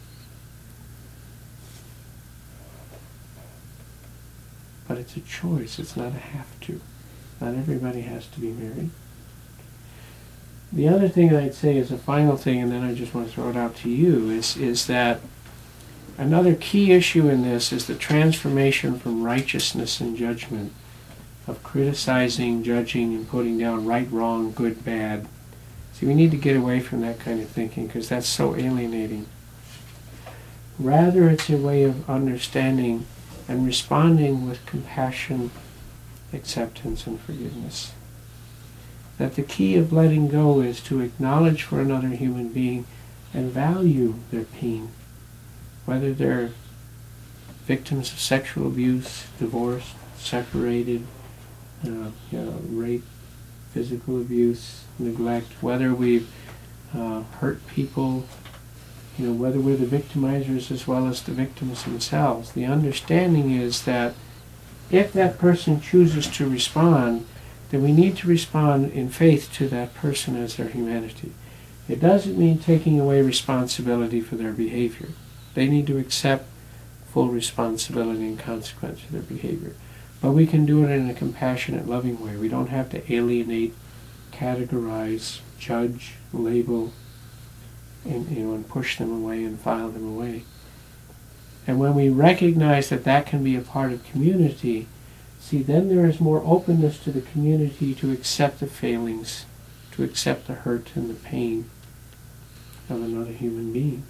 But it's a choice, it's not a have to. Not everybody has to be married. The other thing I'd say is a final thing, and then I just want to throw it out to you, is that another key issue in this is the transformation from righteousness and judgment, of criticizing, judging, and putting down right, wrong, good, bad. See, we need to get away from that kind of thinking because that's so alienating. Rather, it's a way of understanding and responding with compassion, acceptance, and forgiveness. That the key of letting go is to acknowledge for another human being and value their pain, whether they're victims of sexual abuse, divorce, separated, rape, physical abuse, neglect, whether we've hurt people, whether we're the victimizers as well as the victims themselves. The understanding is that if that person chooses to respond, then we need to respond in faith to that person as their humanity. It doesn't mean taking away responsibility for their behavior. They need to accept full responsibility and consequence for their behavior. But we can do it in a compassionate, loving way. We don't have to alienate, categorize, judge, label, and push them away and file them away. And when we recognize that that can be a part of community, see, then there is more openness to the community to accept the failings, to accept the hurt and the pain of another human being.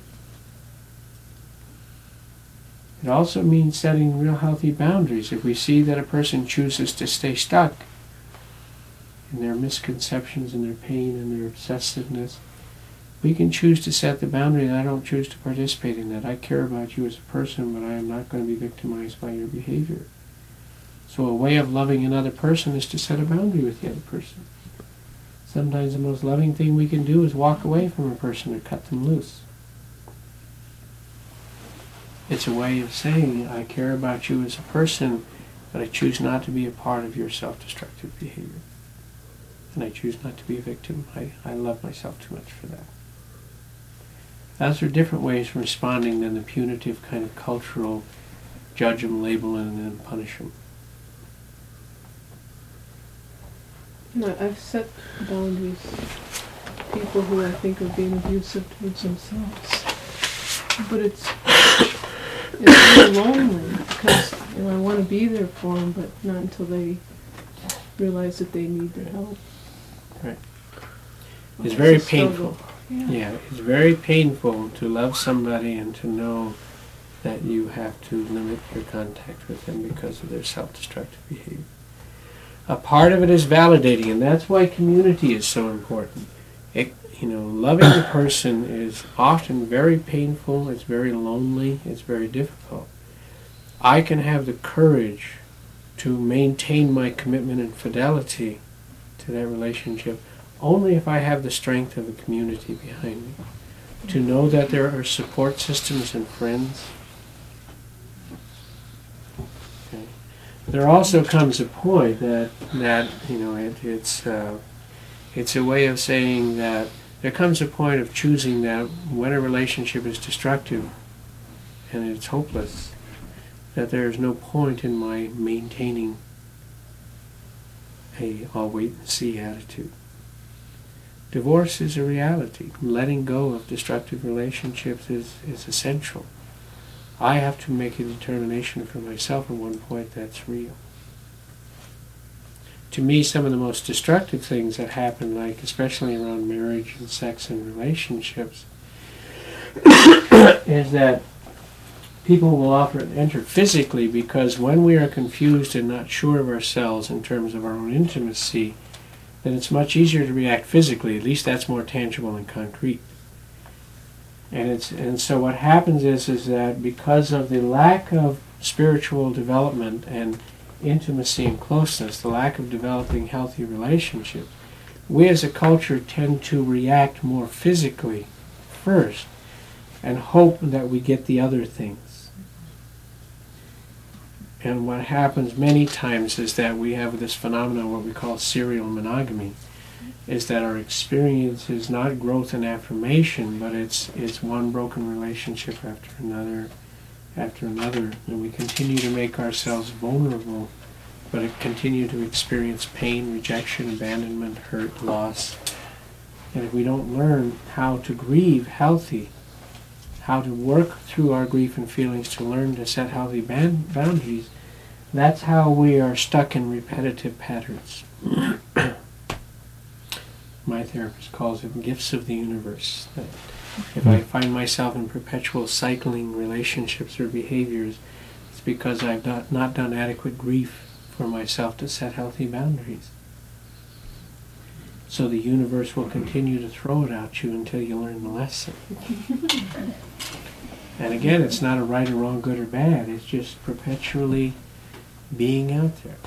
It also means setting real healthy boundaries. If we see that a person chooses to stay stuck in their misconceptions and their pain and their obsessiveness, we can choose to set the boundary that I don't choose to participate in that. I care about you as a person, but I am not going to be victimized by your behavior. So a way of loving another person is to set a boundary with the other person. Sometimes the most loving thing we can do is walk away from a person or cut them loose. It's a way of saying, I care about you as a person, but I choose not to be a part of your self-destructive behavior. And I choose not to be a victim. I love myself too much for that. Those are different ways of responding than the punitive kind of cultural judge them, label them, and then punish them. No, I've set boundaries. People who I think are being abusive towards themselves. But it's really lonely because I want to be there for them, but not until they realize that they need the help. Right. It's very a struggle. painful. Yeah, it's very painful to love somebody and to know that you have to limit your contact with them because of their self-destructive behavior. A part of it is validating, and that's why community is so important. Loving a person is often very painful, it's very lonely, it's very difficult. I can have the courage to maintain my commitment and fidelity to that relationship only if I have the strength of a community behind me. To know that there are support systems and friends. Okay. There also comes a point that it's a way of saying that there comes a point of choosing that when a relationship is destructive and it's hopeless, that there is no point in my maintaining a I'll wait and see attitude. Divorce is a reality. Letting go of destructive relationships is essential. I have to make a determination for myself at one point that's real. To me, some of the most destructive things that happen, like especially around marriage and sex and relationships, is that people will often enter physically because when we are confused and not sure of ourselves in terms of our own intimacy, then it's much easier to react physically. At least that's more tangible and concrete. And so what happens is that because of the lack of spiritual development and intimacy and closeness, the lack of developing healthy relationships, we as a culture tend to react more physically first and hope that we get the other things. And what happens many times is that we have this phenomenon, what we call serial monogamy, is that our experience is not growth and affirmation, but it's one broken relationship after another, and we continue to make ourselves vulnerable, but continue to experience pain, rejection, abandonment, hurt, loss. And if we don't learn how to grieve healthy, how to work through our grief and feelings to learn to set healthy boundaries, that's how we are stuck in repetitive patterns. My therapist calls them gifts of the universe. That if I find myself in perpetual cycling relationships or behaviors, it's because I've not done adequate grief for myself to set healthy boundaries. So the universe will continue to throw it at you until you learn the lesson. And again, it's not a right or wrong, good or bad. It's just perpetually being out there.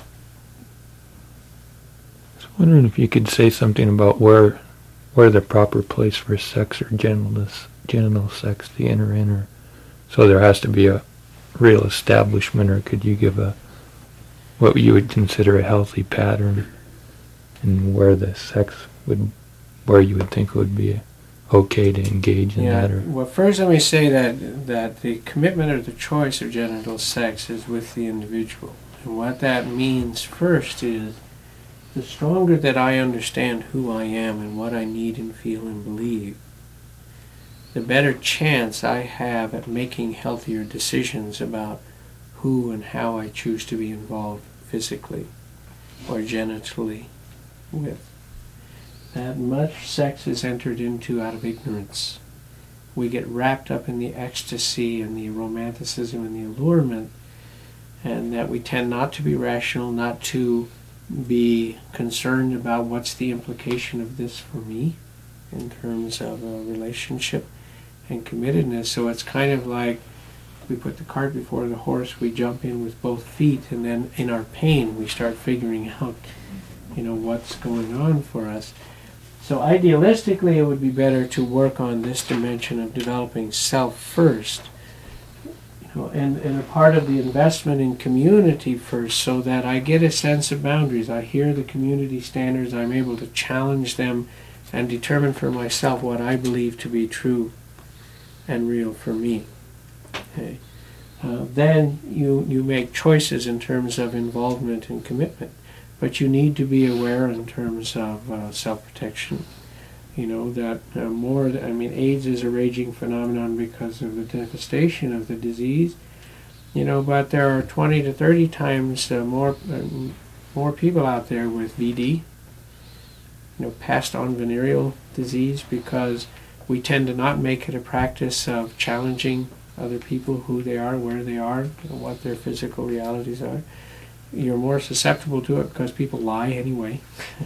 I was wondering if you could say something about where the proper place for sex or genital sex to enter in, or so there has to be a real establishment, or could you give what you would consider a healthy pattern, and where the sex where you would think it would be okay to engage in that? Or well, first let me say that the commitment or the choice of genital sex is with the individual. And what that means first is the stronger that I understand who I am and what I need and feel and believe, the better chance I have at making healthier decisions about who and how I choose to be involved physically or genitally with. That much sex is entered into out of ignorance. We get wrapped up in the ecstasy and the romanticism and the allurement, and that we tend not to be rational, not to be concerned about what's the implication of this for me in terms of a relationship and committedness. So it's kind of like we put the cart before the horse, we jump in with both feet, and then in our pain we start figuring out, what's going on for us. So idealistically it would be better to work on this dimension of developing self first, and a part of the investment in community first, so that I get a sense of boundaries. I hear the community standards, I'm able to challenge them and determine for myself what I believe to be true and real for me. Okay. Then you make choices in terms of involvement and commitment, but you need to be aware in terms of self-protection. AIDS is a raging phenomenon because of the devastation of the disease, but there are 20 to 30 times more people out there with VD, passed on venereal disease, because we tend to not make it a practice of challenging other people, who they are, where they are, what their physical realities are. You're more susceptible to it because people lie anyway.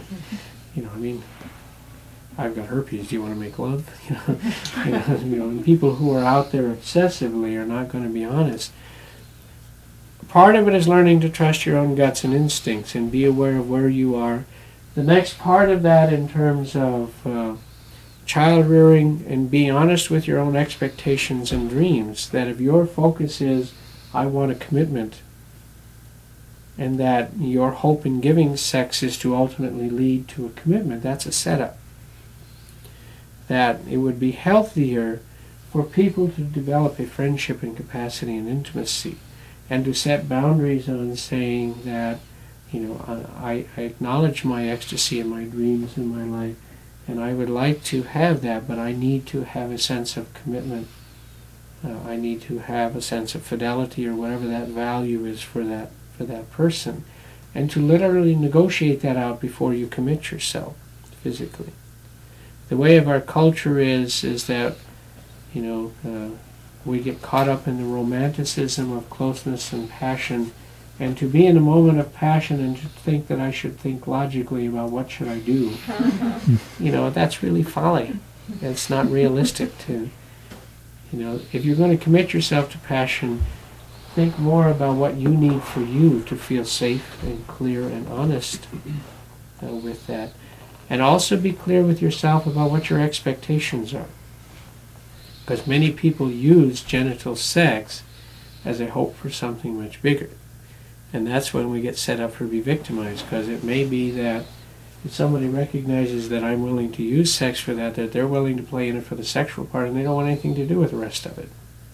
I've got herpes, do you want to make love? And people who are out there obsessively are not going to be honest. Part of it is learning to trust your own guts and instincts and be aware of where you are. The next part of that, in terms of child rearing, and be honest with your own expectations and dreams, that if your focus is, I want a commitment, and that your hope in giving sex is to ultimately lead to a commitment, that's a setup. That it would be healthier for people to develop a friendship and capacity and intimacy, and to set boundaries on saying that, I acknowledge my ecstasy and my dreams in my life, and I would like to have that, but I need to have a sense of commitment. I need to have a sense of fidelity, or whatever that value is for that person, and to literally negotiate that out before you commit yourself physically. The way of our culture is that, We get caught up in the romanticism of closeness and passion. And to be in a moment of passion and to think that I should think logically about what should I do, that's really folly. It's not realistic to, if you're going to commit yourself to passion, think more about what you need for you to feel safe and clear and honest with that. And also be clear with yourself about what your expectations are. Because many people use genital sex as a hope for something much bigger. And that's when we get set up for be victimized, because it may be that if somebody recognizes that I'm willing to use sex for that they're willing to play in it for the sexual part and they don't want anything to do with the rest of it.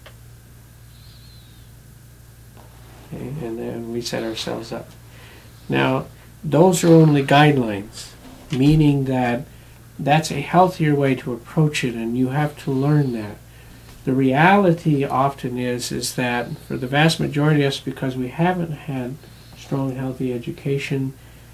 Okay? And then we set ourselves up. Now, those are only guidelines, meaning that that's a healthier way to approach it, and you have to learn that. The reality often is that for the vast majority of us, because we haven't had strong, healthy education,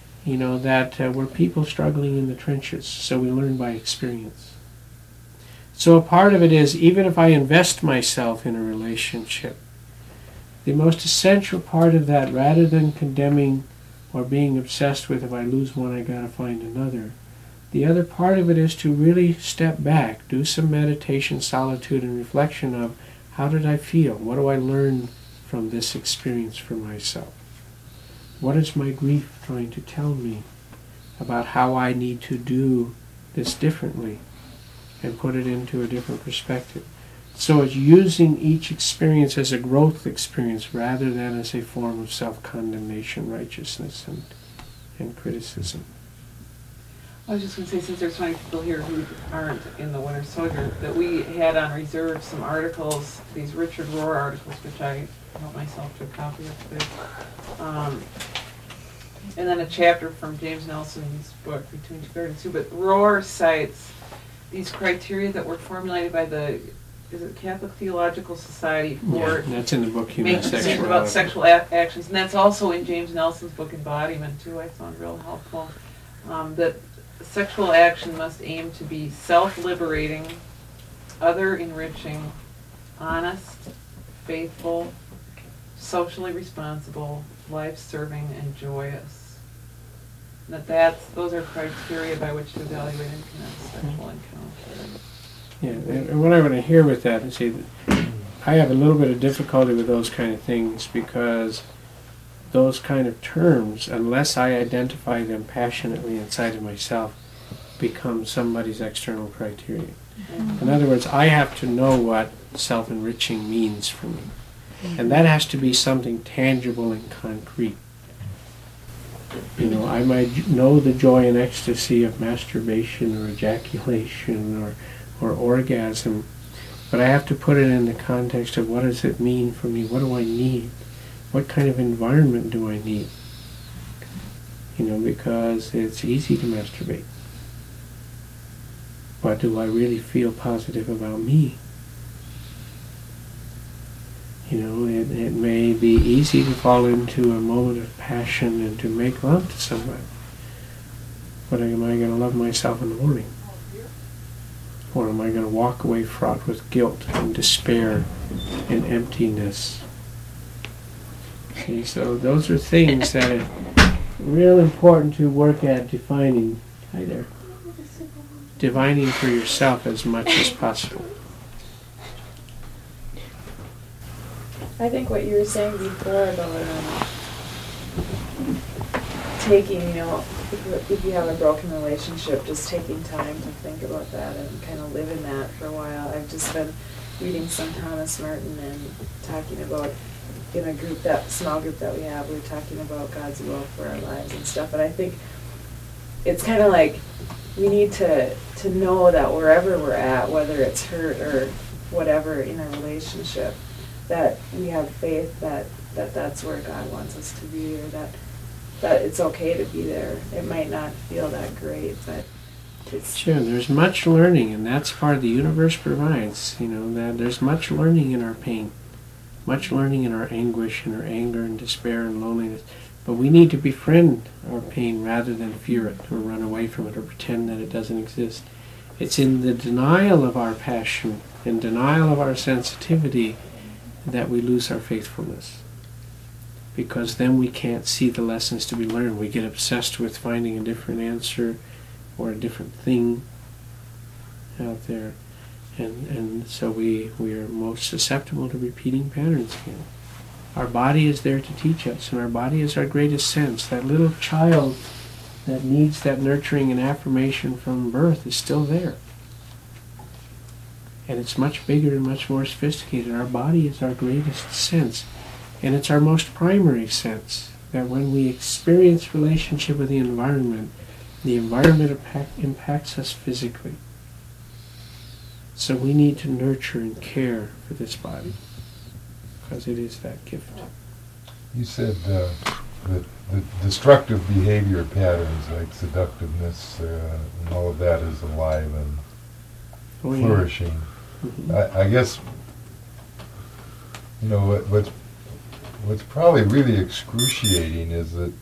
that we're people struggling in the trenches, so we learn by experience. So a part of it is, even if I invest myself in a relationship, the most essential part of that, rather than condemning or being obsessed with if I lose one, I gotta find another, the other part of it is to really step back, do some meditation, solitude, and reflection of how did I feel? What do I learn from this experience for myself? What is my grief trying to tell me about how I need to do this differently and put it into a different perspective? So it's using each experience as a growth experience rather than as a form of self-condemnation, righteousness, and criticism. I was just going to say, since there's 20 people here who aren't in the Winter Soldier, that we had on reserve some articles, these Richard Rohr articles, which I helped myself to a copy of today. And then a chapter from James Nelson's book, Between Two Gardens, too. But Rohr cites these criteria that were formulated by the Catholic Theological Society for that's in the book Human making decisions Sexuality. about sexual actions. And that's also in James Nelson's book Embodiment, too, I found real helpful. That sexual action must aim to be self-liberating, other-enriching, honest, faithful, socially responsible, life-serving, and joyous. And those are criteria by which to evaluate and commence sexual encounters. Yeah, and what I want to hear with that is, see, I have a little bit of difficulty with those kind of things because those kind of terms, unless I identify them passionately inside of myself, become somebody's external criteria. In other words, I have to know what self-enriching means for me. And that has to be something tangible and concrete. I might know the joy and ecstasy of masturbation or ejaculation or orgasm, but I have to put it in the context of what does it mean for me? What do I need? What kind of environment do I need? Because it's easy to masturbate. But do I really feel positive about me? It may be easy to fall into a moment of passion and to make love to somebody. But am I going to love myself in the morning? Or am I going to walk away fraught with guilt and despair and emptiness? See, so those are things that are real important to work at defining. Hi there. Defining for yourself as much as possible. I think what you were saying before about taking, if you have a broken relationship, just taking time to think about that and kind of live in that for a while. I've just been reading some Thomas Merton and talking about, in a group, that small group that we have, we're talking about God's will for our lives and stuff. And I think it's kind of like we need to know that wherever we're at, whether it's hurt or whatever in a relationship, that we have faith that that's where God wants us to be, or that it's okay to be there. It might not feel that great, but it's... Sure, there's much learning, and that's part the universe provides, that there's much learning in our pain, much learning in our anguish and our anger and despair and loneliness. But we need to befriend our pain rather than fear it or run away from it or pretend that it doesn't exist. It's in the denial of our passion in denial of our sensitivity, that we lose our faithfulness. Because then we can't see the lessons to be learned. We get obsessed with finding a different answer or a different thing out there. And so we are most susceptible to repeating patterns again. Our body is there to teach us, and our body is our greatest sense. That little child that needs that nurturing and affirmation from birth is still there. And it's much bigger and much more sophisticated. Our body is our greatest sense. And it's our most primary sense. That when we experience relationship with the environment impacts us physically. So we need to nurture and care for this body. Because it is that gift. You said that the destructive behavior patterns like seductiveness and all of that is alive and flourishing. Mm-hmm. I guess, you know, what's probably really excruciating is that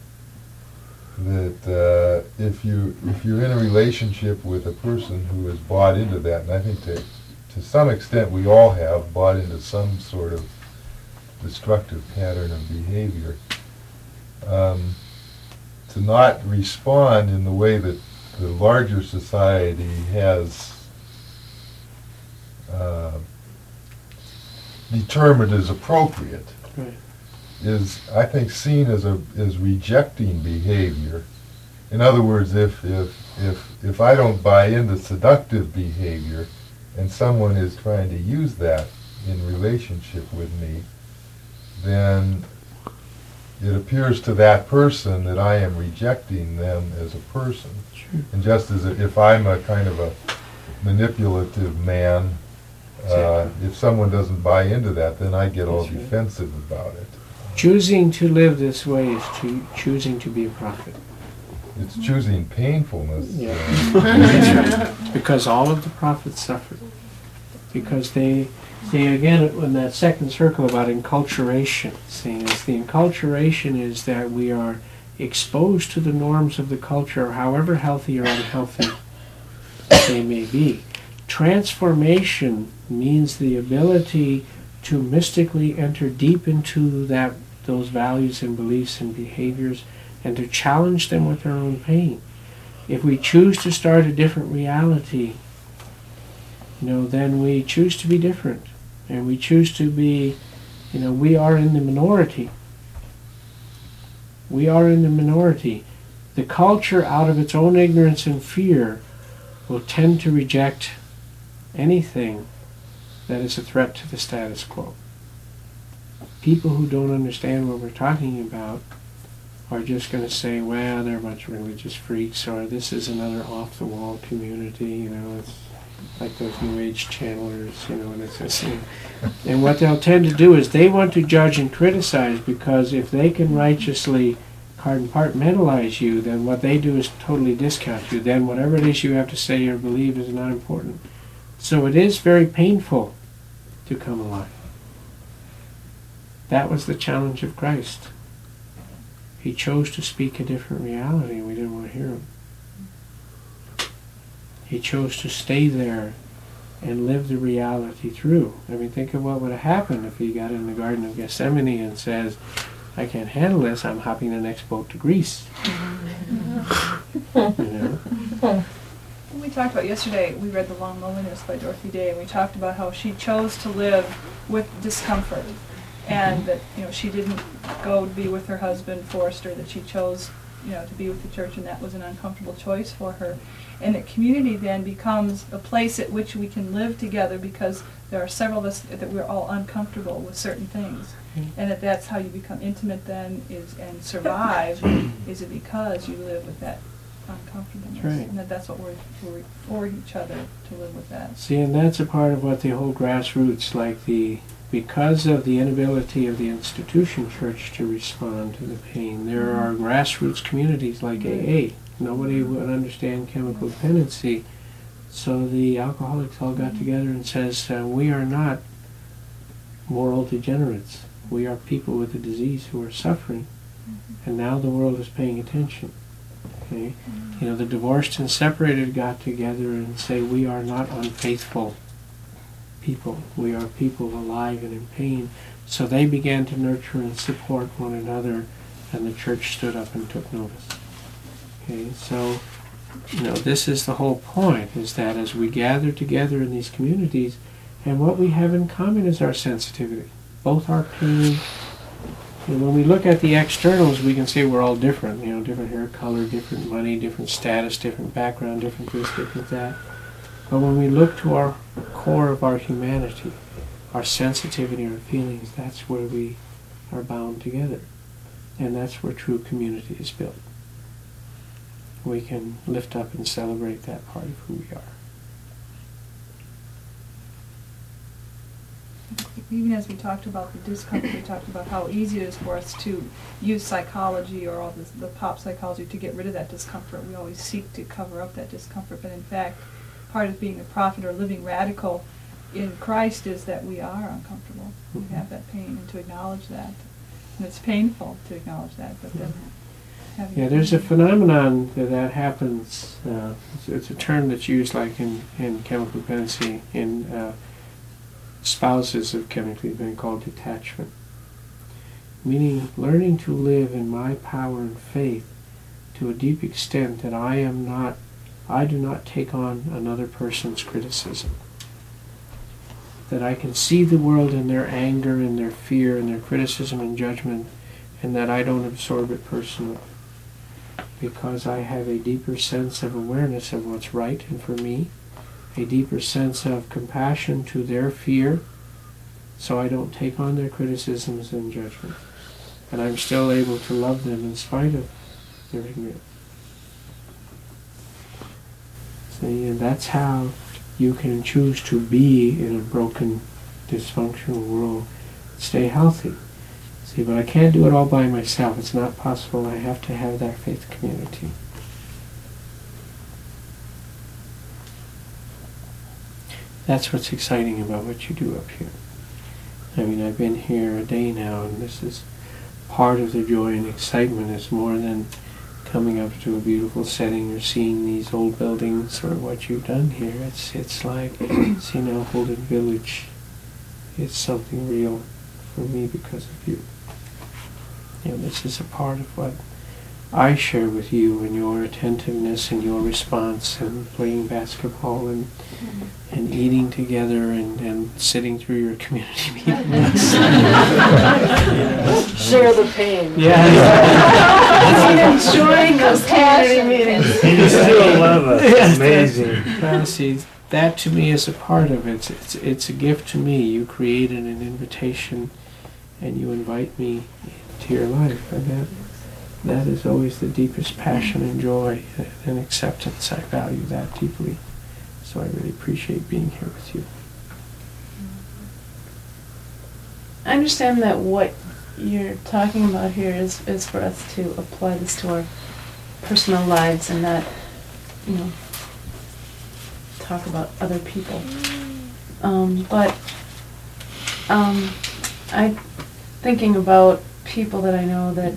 if you're in a relationship with a person who has bought into that, and I think to some extent we all have bought into some sort of destructive pattern of behavior, to not respond in the way that the larger society has determined is appropriate, Right. is, I think, seen as rejecting behavior. In other words, if I don't buy into seductive behavior and someone is trying to use that in relationship with me, then it appears to that person that I am rejecting them as a person. Sure. And just as if I'm a kind of a manipulative man, if someone doesn't buy into that, then I get all That's right. defensive about it. Choosing to live this way is choosing to be a prophet. It's choosing painfulness. Yeah. Because all of the prophets suffered. Because they again, in that second circle about enculturation, the enculturation is that we are exposed to the norms of the culture, however healthy or unhealthy they may be. Transformation means the ability to mystically enter deep into those values and beliefs and behaviors and to challenge them with our own pain. If we choose to start a different reality, then we choose to be different. And we choose to be, we are in the minority. We are in the minority. The culture, out of its own ignorance and fear, will tend to reject anything that is a threat to the status quo. People who don't understand what we're talking about are just going to say, well, they're a bunch of religious freaks, or this is another off-the-wall community, it's like those New Age channelers, and it's just, and what they'll tend to do is they want to judge and criticize, because if they can righteously compartmentalize you, then what they do is totally discount you. Then whatever it is you have to say or believe is not important. So it is very painful to come alive. That was the challenge of Christ. He chose to speak a different reality, and we didn't want to hear him. He chose to stay there and live the reality through. Think of what would have happened if he got in the Garden of Gethsemane and says, I can't handle this, I'm hopping the next boat to Greece. We talked about yesterday, we read The Long Loneliness by Dorothy Day, and we talked about how she chose to live with discomfort, and that she didn't go to be with her husband, forced her, that she chose to be with the church, and that was an uncomfortable choice for her. And that community then becomes a place at which we can live together, because there are several of us that we're all uncomfortable with certain things. And that's how you become intimate then, and survive, is it because you live with that uncomfortableness. Right. And that's what we're for each other, to live with that. See, and that's a part of what the whole grassroots, because of the inability of the institution church to respond to the pain, there are grassroots communities like AA. Nobody would understand chemical dependency, so the alcoholics all got together and says, we are not moral degenerates. We are people with a disease who are suffering, and now the world is paying attention. Okay? The divorced and separated got together and say, we are not unfaithful. people. We are people alive and in pain. So they began to nurture and support one another, and the church stood up and took notice. Okay, so, this is the whole point, is that as we gather together in these communities, and what we have in common is our sensitivity, both our pain. And when we look at the externals, we can say we're all different, different hair color, different money, different status, different background, different this, different that. But when we look to our core of our humanity, our sensitivity, our feelings, that's where we are bound together. And that's where true community is built. We can lift up and celebrate that part of who we are. Even as we talked about the discomfort, we talked about how easy it is for us to use psychology or all this, the pop psychology to get rid of that discomfort. We always seek to cover up that discomfort, but in fact, part of being a prophet or living radical in Christ is that we are uncomfortable. We have that pain, and to acknowledge that. And it's painful to acknowledge that, but then having there's a phenomenon that happens. It's a term that's used like in chemical dependency, in spouses of chemically been called detachment. Meaning learning to live in my power and faith to a deep extent that I do not take on another person's criticism. That I can see the world in their anger and their fear and their criticism and judgment, and that I don't absorb it personally. Because I have a deeper sense of awareness of what's right and for me, a deeper sense of compassion to their fear, so I don't take on their criticisms and judgment. And I'm still able to love them in spite of their ignorance. See, and that's how you can choose to be in a broken, dysfunctional world, stay healthy. See, but I can't do it all by myself. It's not possible. I have to have that faith community. That's what's exciting about what you do up here. I mean, I've been here a day now, and this is part of the joy and excitement. Is more than coming up to a beautiful setting or seeing these old buildings or what you've done here. It's like seeing El Holden Village. It's something real for me because of you. This is a part of what I share with you, and your attentiveness and your response, and playing basketball and eating together and sitting through your community meetings. Share the pain. Yeah. Enjoying those community meetings. You still love us. Yes, Amazing. See, that to me is a part of it. It's a gift to me. You created an invitation, and you invite me into your life, and that is always the deepest passion and joy and acceptance. I value that deeply. So I really appreciate being here with you. I understand that what you're talking about here is for us to apply this to our personal lives and not, talk about other people. But I'm thinking about people that I know that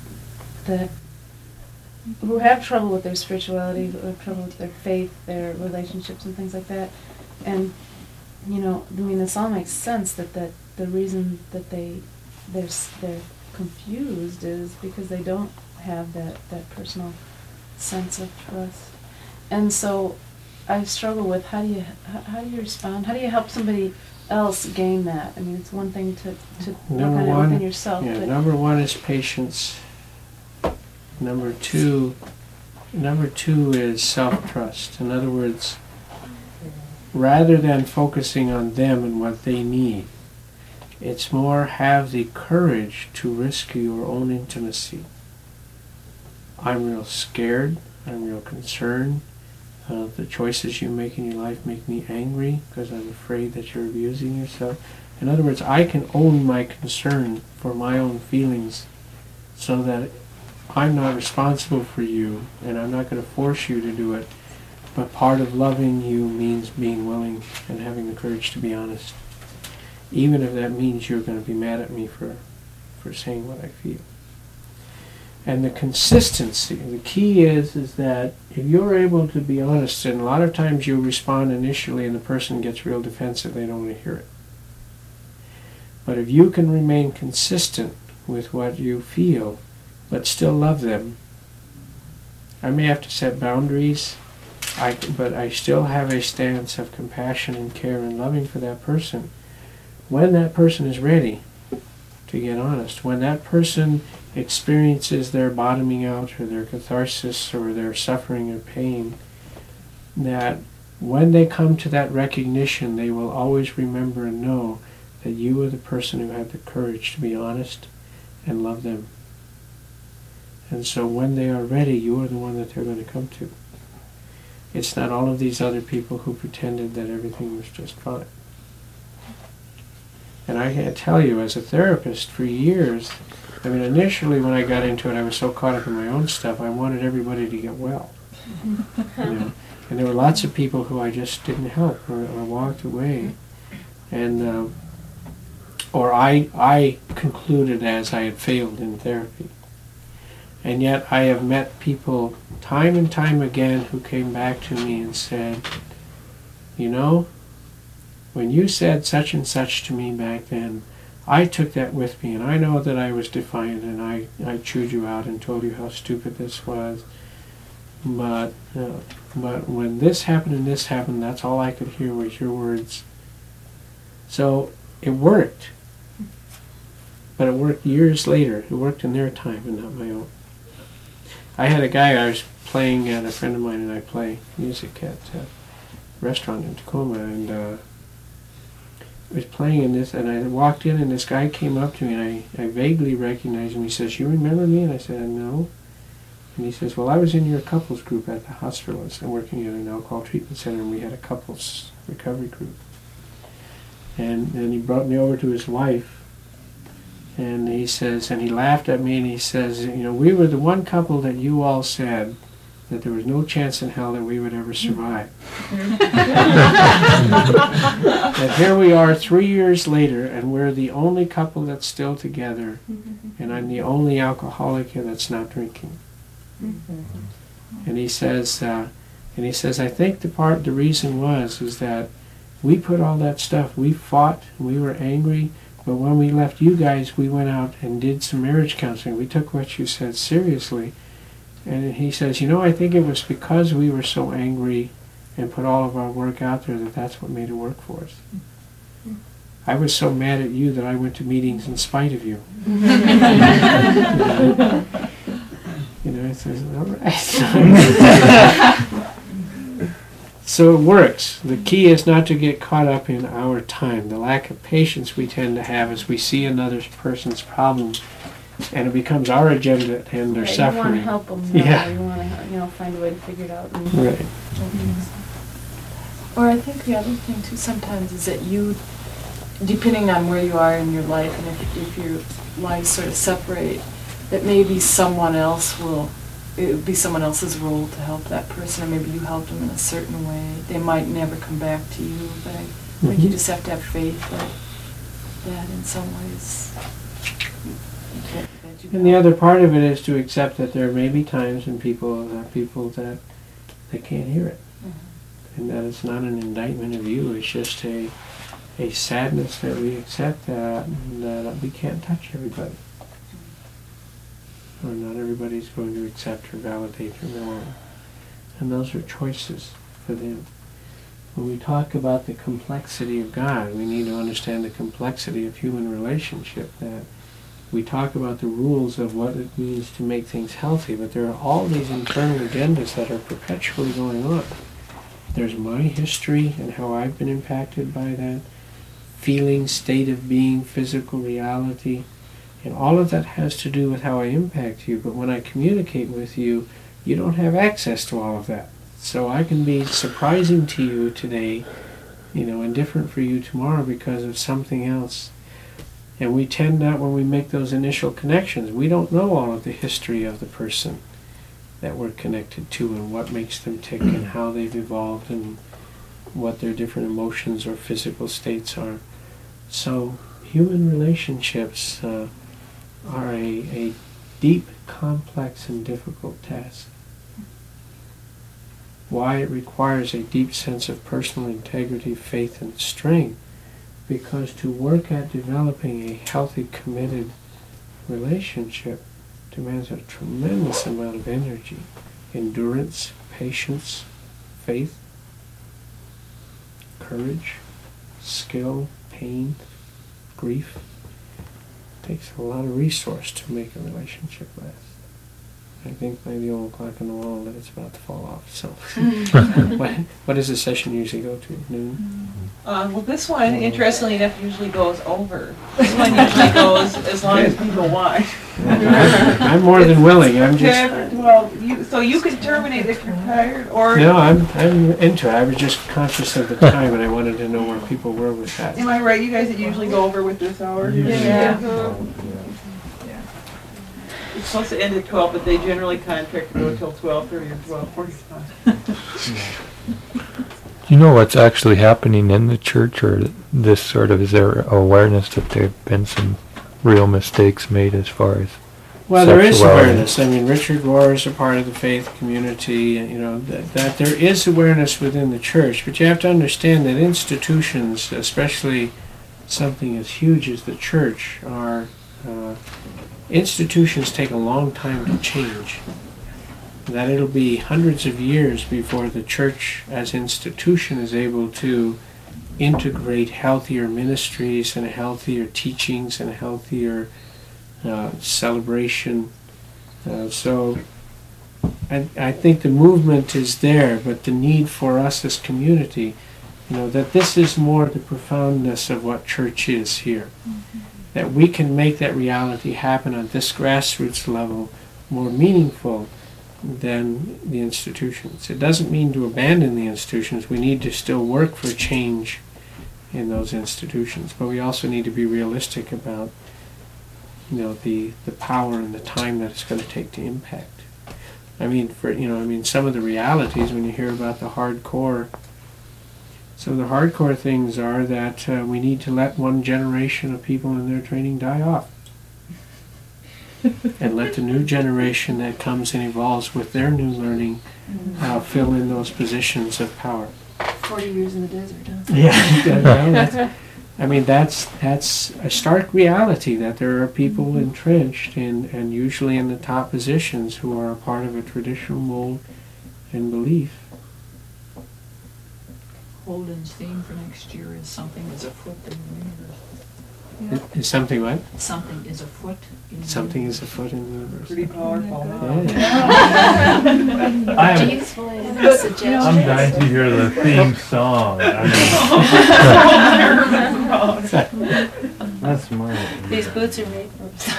who have trouble with their spirituality, who have trouble with their faith, their relationships and things like that. And, this all makes sense that the reason that they're confused is because they don't have that personal sense of trust. And so I struggle with how do you respond? How do you help somebody else gain that? I mean, it's one thing to work on it within yourself. Yeah, but number one is patience. Number two is self-trust. In other words, rather than focusing on them and what they need, it's more have the courage to risk your own intimacy. I'm real scared. I'm real concerned. The choices you make in your life make me angry because I'm afraid that you're abusing yourself. In other words, I can own my concern for my own feelings so that I'm not responsible for you, and I'm not going to force you to do it, but part of loving you means being willing and having the courage to be honest, even if that means you're going to be mad at me for saying what I feel. And the consistency, the key is that if you're able to be honest, and a lot of times you respond initially and the person gets real defensive, they don't want to hear it. But if you can remain consistent with what you feel, but still love them, I may have to set boundaries, but I still have a stance of compassion and care and loving for that person. When that person is ready to get honest, when that person experiences their bottoming out or their catharsis or their suffering or pain, that when they come to that recognition, they will always remember and know that you are the person who had the courage to be honest and love them. And so when they are ready, you are the one that they're going to come to. It's not all of these other people who pretended that everything was just fine. And I can't tell you, as a therapist for years, I mean, initially when I got into it, I was so caught up in my own stuff, I wanted everybody to get well. You know? And there were lots of people who I just didn't help or walked away. And or I concluded as I had failed in therapy. And yet I have met people time and time again who came back to me and said, you know, when you said such and such to me back then, I took that with me, and I know that I was defiant, and I chewed you out and told you how stupid this was. But when this happened and this happened, that's all I could hear was your words. So it worked. But it worked years later. It worked in their time and not my own. I had a guy, I was playing at a friend of mine, and I play music at a restaurant in Tacoma, and I was playing in this, and I walked in, and this guy came up to me, and I vaguely recognized him. He says, "You remember me?" And I said, "No." And he says, "Well, I was in your couples group at the hospital. I'm working at an alcohol treatment center, and we had a couples recovery group." And he brought me over to his wife, and he says, and he laughed at me, and he says, "You know, we were the one couple that you all said that there was no chance in hell that we would ever survive." And here we are 3 years later, and we're the only couple that's still together, and I'm the only alcoholic here that's not drinking. And he says, I think the reason is that we put all that stuff, we fought, we were angry, but when we left you guys, we went out and did some marriage counseling. We took what you said seriously. And he says, you know, I think it was because we were so angry and put all of our work out there that's what made it work for us. I was so mad at you that I went to meetings in spite of you. You know, it says, all right. So it works. The key is not to get caught up in our time. The lack of patience we tend to have as we see another person's problem, and it becomes our agenda to end their suffering. You want to help them. Yeah. You want to, find a way to figure it out. Right. Or I think the other thing too sometimes is that you, depending on where you are in your life, and if your lives sort of separate, that maybe it would be someone else's role to help that person, or maybe you help them in a certain way. They might never come back to you, but I think you just have to have faith that in some ways. And the other part of it is to accept that there may be times when people that they can't hear it. And that it's not an indictment of you, it's just a sadness that we accept that we can't touch everybody. Or not everybody's going to accept or validate or know. And those are choices for them. When we talk about the complexity of God, we need to understand the complexity of human relationship, that we talk about the rules of what it means to make things healthy, but there are all these internal agendas that are perpetually going on. There's my history and how I've been impacted by that, feeling, state of being, physical reality, and all of that has to do with how I impact you. But when I communicate with you, you don't have access to all of that. So I can be surprising to you today, and different for you tomorrow because of something else. And we tend not, when we make those initial connections, we don't know all of the history of the person that we're connected to and what makes them tick and how they've evolved and what their different emotions or physical states are. So human relationships are a deep, complex, and difficult task. Why it requires a deep sense of personal integrity, faith, and strength? Because to work at developing a healthy, committed relationship demands a tremendous amount of energy, endurance, patience, faith, courage, skill, pain, grief. It takes a lot of resource to make a relationship last. I think by the old clock on the wall that it's about to fall off. So, what does the session usually go to? Noon? Well, this one, interestingly enough, usually goes over. This one usually goes as long as people want. I'm more than willing. I'm just. Well, so you can terminate if you're tired, or. No, I'm into it. I was just conscious of the time, and I wanted to know where people were with that. Am I right? You guys that usually go over with this hour? Yeah. It's supposed to end at 12, but they generally contract to go till 12:30 or 12:45. Do you know what's actually happening in the church, or this sort of, is there awareness that there have been some real mistakes made as far as Well, there is sexuality? awareness. I mean, Richard Rohr is a part of the faith community, and, you know, that there is awareness within the church, but you have to understand that institutions, especially something as huge as the church, are institutions take a long time to change. That it'll be hundreds of years before the church as institution is able to integrate healthier ministries and healthier teachings and healthier celebration. So I think the movement is there, but the need for us as community, you know, that this is more the profoundness of what church is here. Mm-hmm. That we can make that reality happen on this grassroots level more meaningful than the institutions. It doesn't mean to abandon the institutions. We need to still work for change in those institutions, but we also need to be realistic about, you know, the power and the time that it's going to take to impact. I mean, some of the realities when you hear about the hardcore. So the hardcore things are that we need to let one generation of people in their training die off. And let the new generation that comes and evolves with their new learning fill in those positions of power. 40 years in the desert, huh? Yeah, that's a stark reality, that there are people entrenched and usually in the top positions who are a part of a traditional mold and belief. Holden's theme for next year is something is afoot in the universe. Yeah. Is something what? Something is afoot in the Something universe. is afoot in the universe. Pretty powerful. Yeah. I'm dying to hear the theme song. That's mine. These boots are made for us.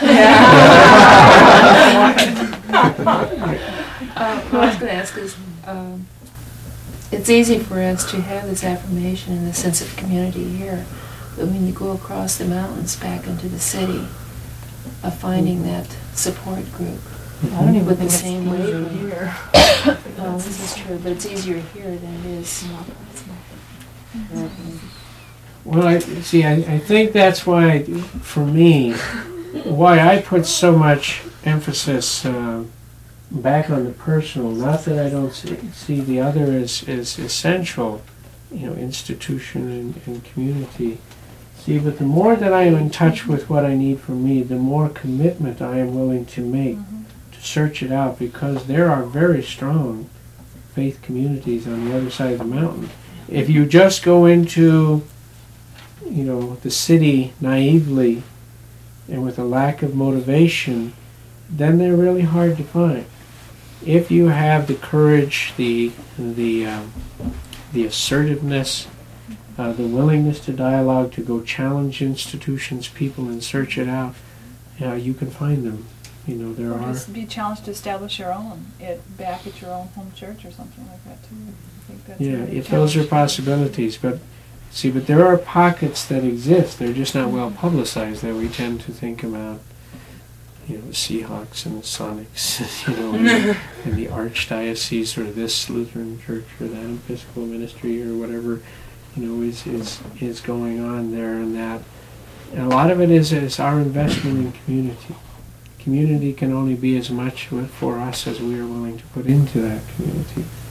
What I was going to ask is, it's easy for us to have this affirmation and the sense of community here, but when you go across the mountains back into the city, of finding that support group. I don't even with think the it's same easier wavelength. here. Oh, this is true, but it's easier here than it is. Well, I think that's why, for me, why I put so much emphasis back on the personal. Not that I don't see the other as essential, you know, institution and community. See, but the more that I am in touch with what I need for me, the more commitment I am willing to make to search it out, because there are very strong faith communities on the other side of the mountain. If you just go into, you know, the city naively and with a lack of motivation, then they're really hard to find. If you have the courage, the assertiveness, the willingness to dialogue, to go challenge institutions, people, and search it out, you can find them. You know, there Or are. just be challenged to establish your own, back at your own home church or something like that too. I think that's a Yeah, big if those are challenge. possibilities, but there are pockets that exist. They're just not well publicized. That we tend to think about, you know, the Seahawks and the Sonics, you know, and the Archdiocese or this Lutheran church or that Episcopal ministry or whatever, you know, is going on there, and that. And a lot of it is our investment in community. community can only be as much for us as we are willing to put into that community.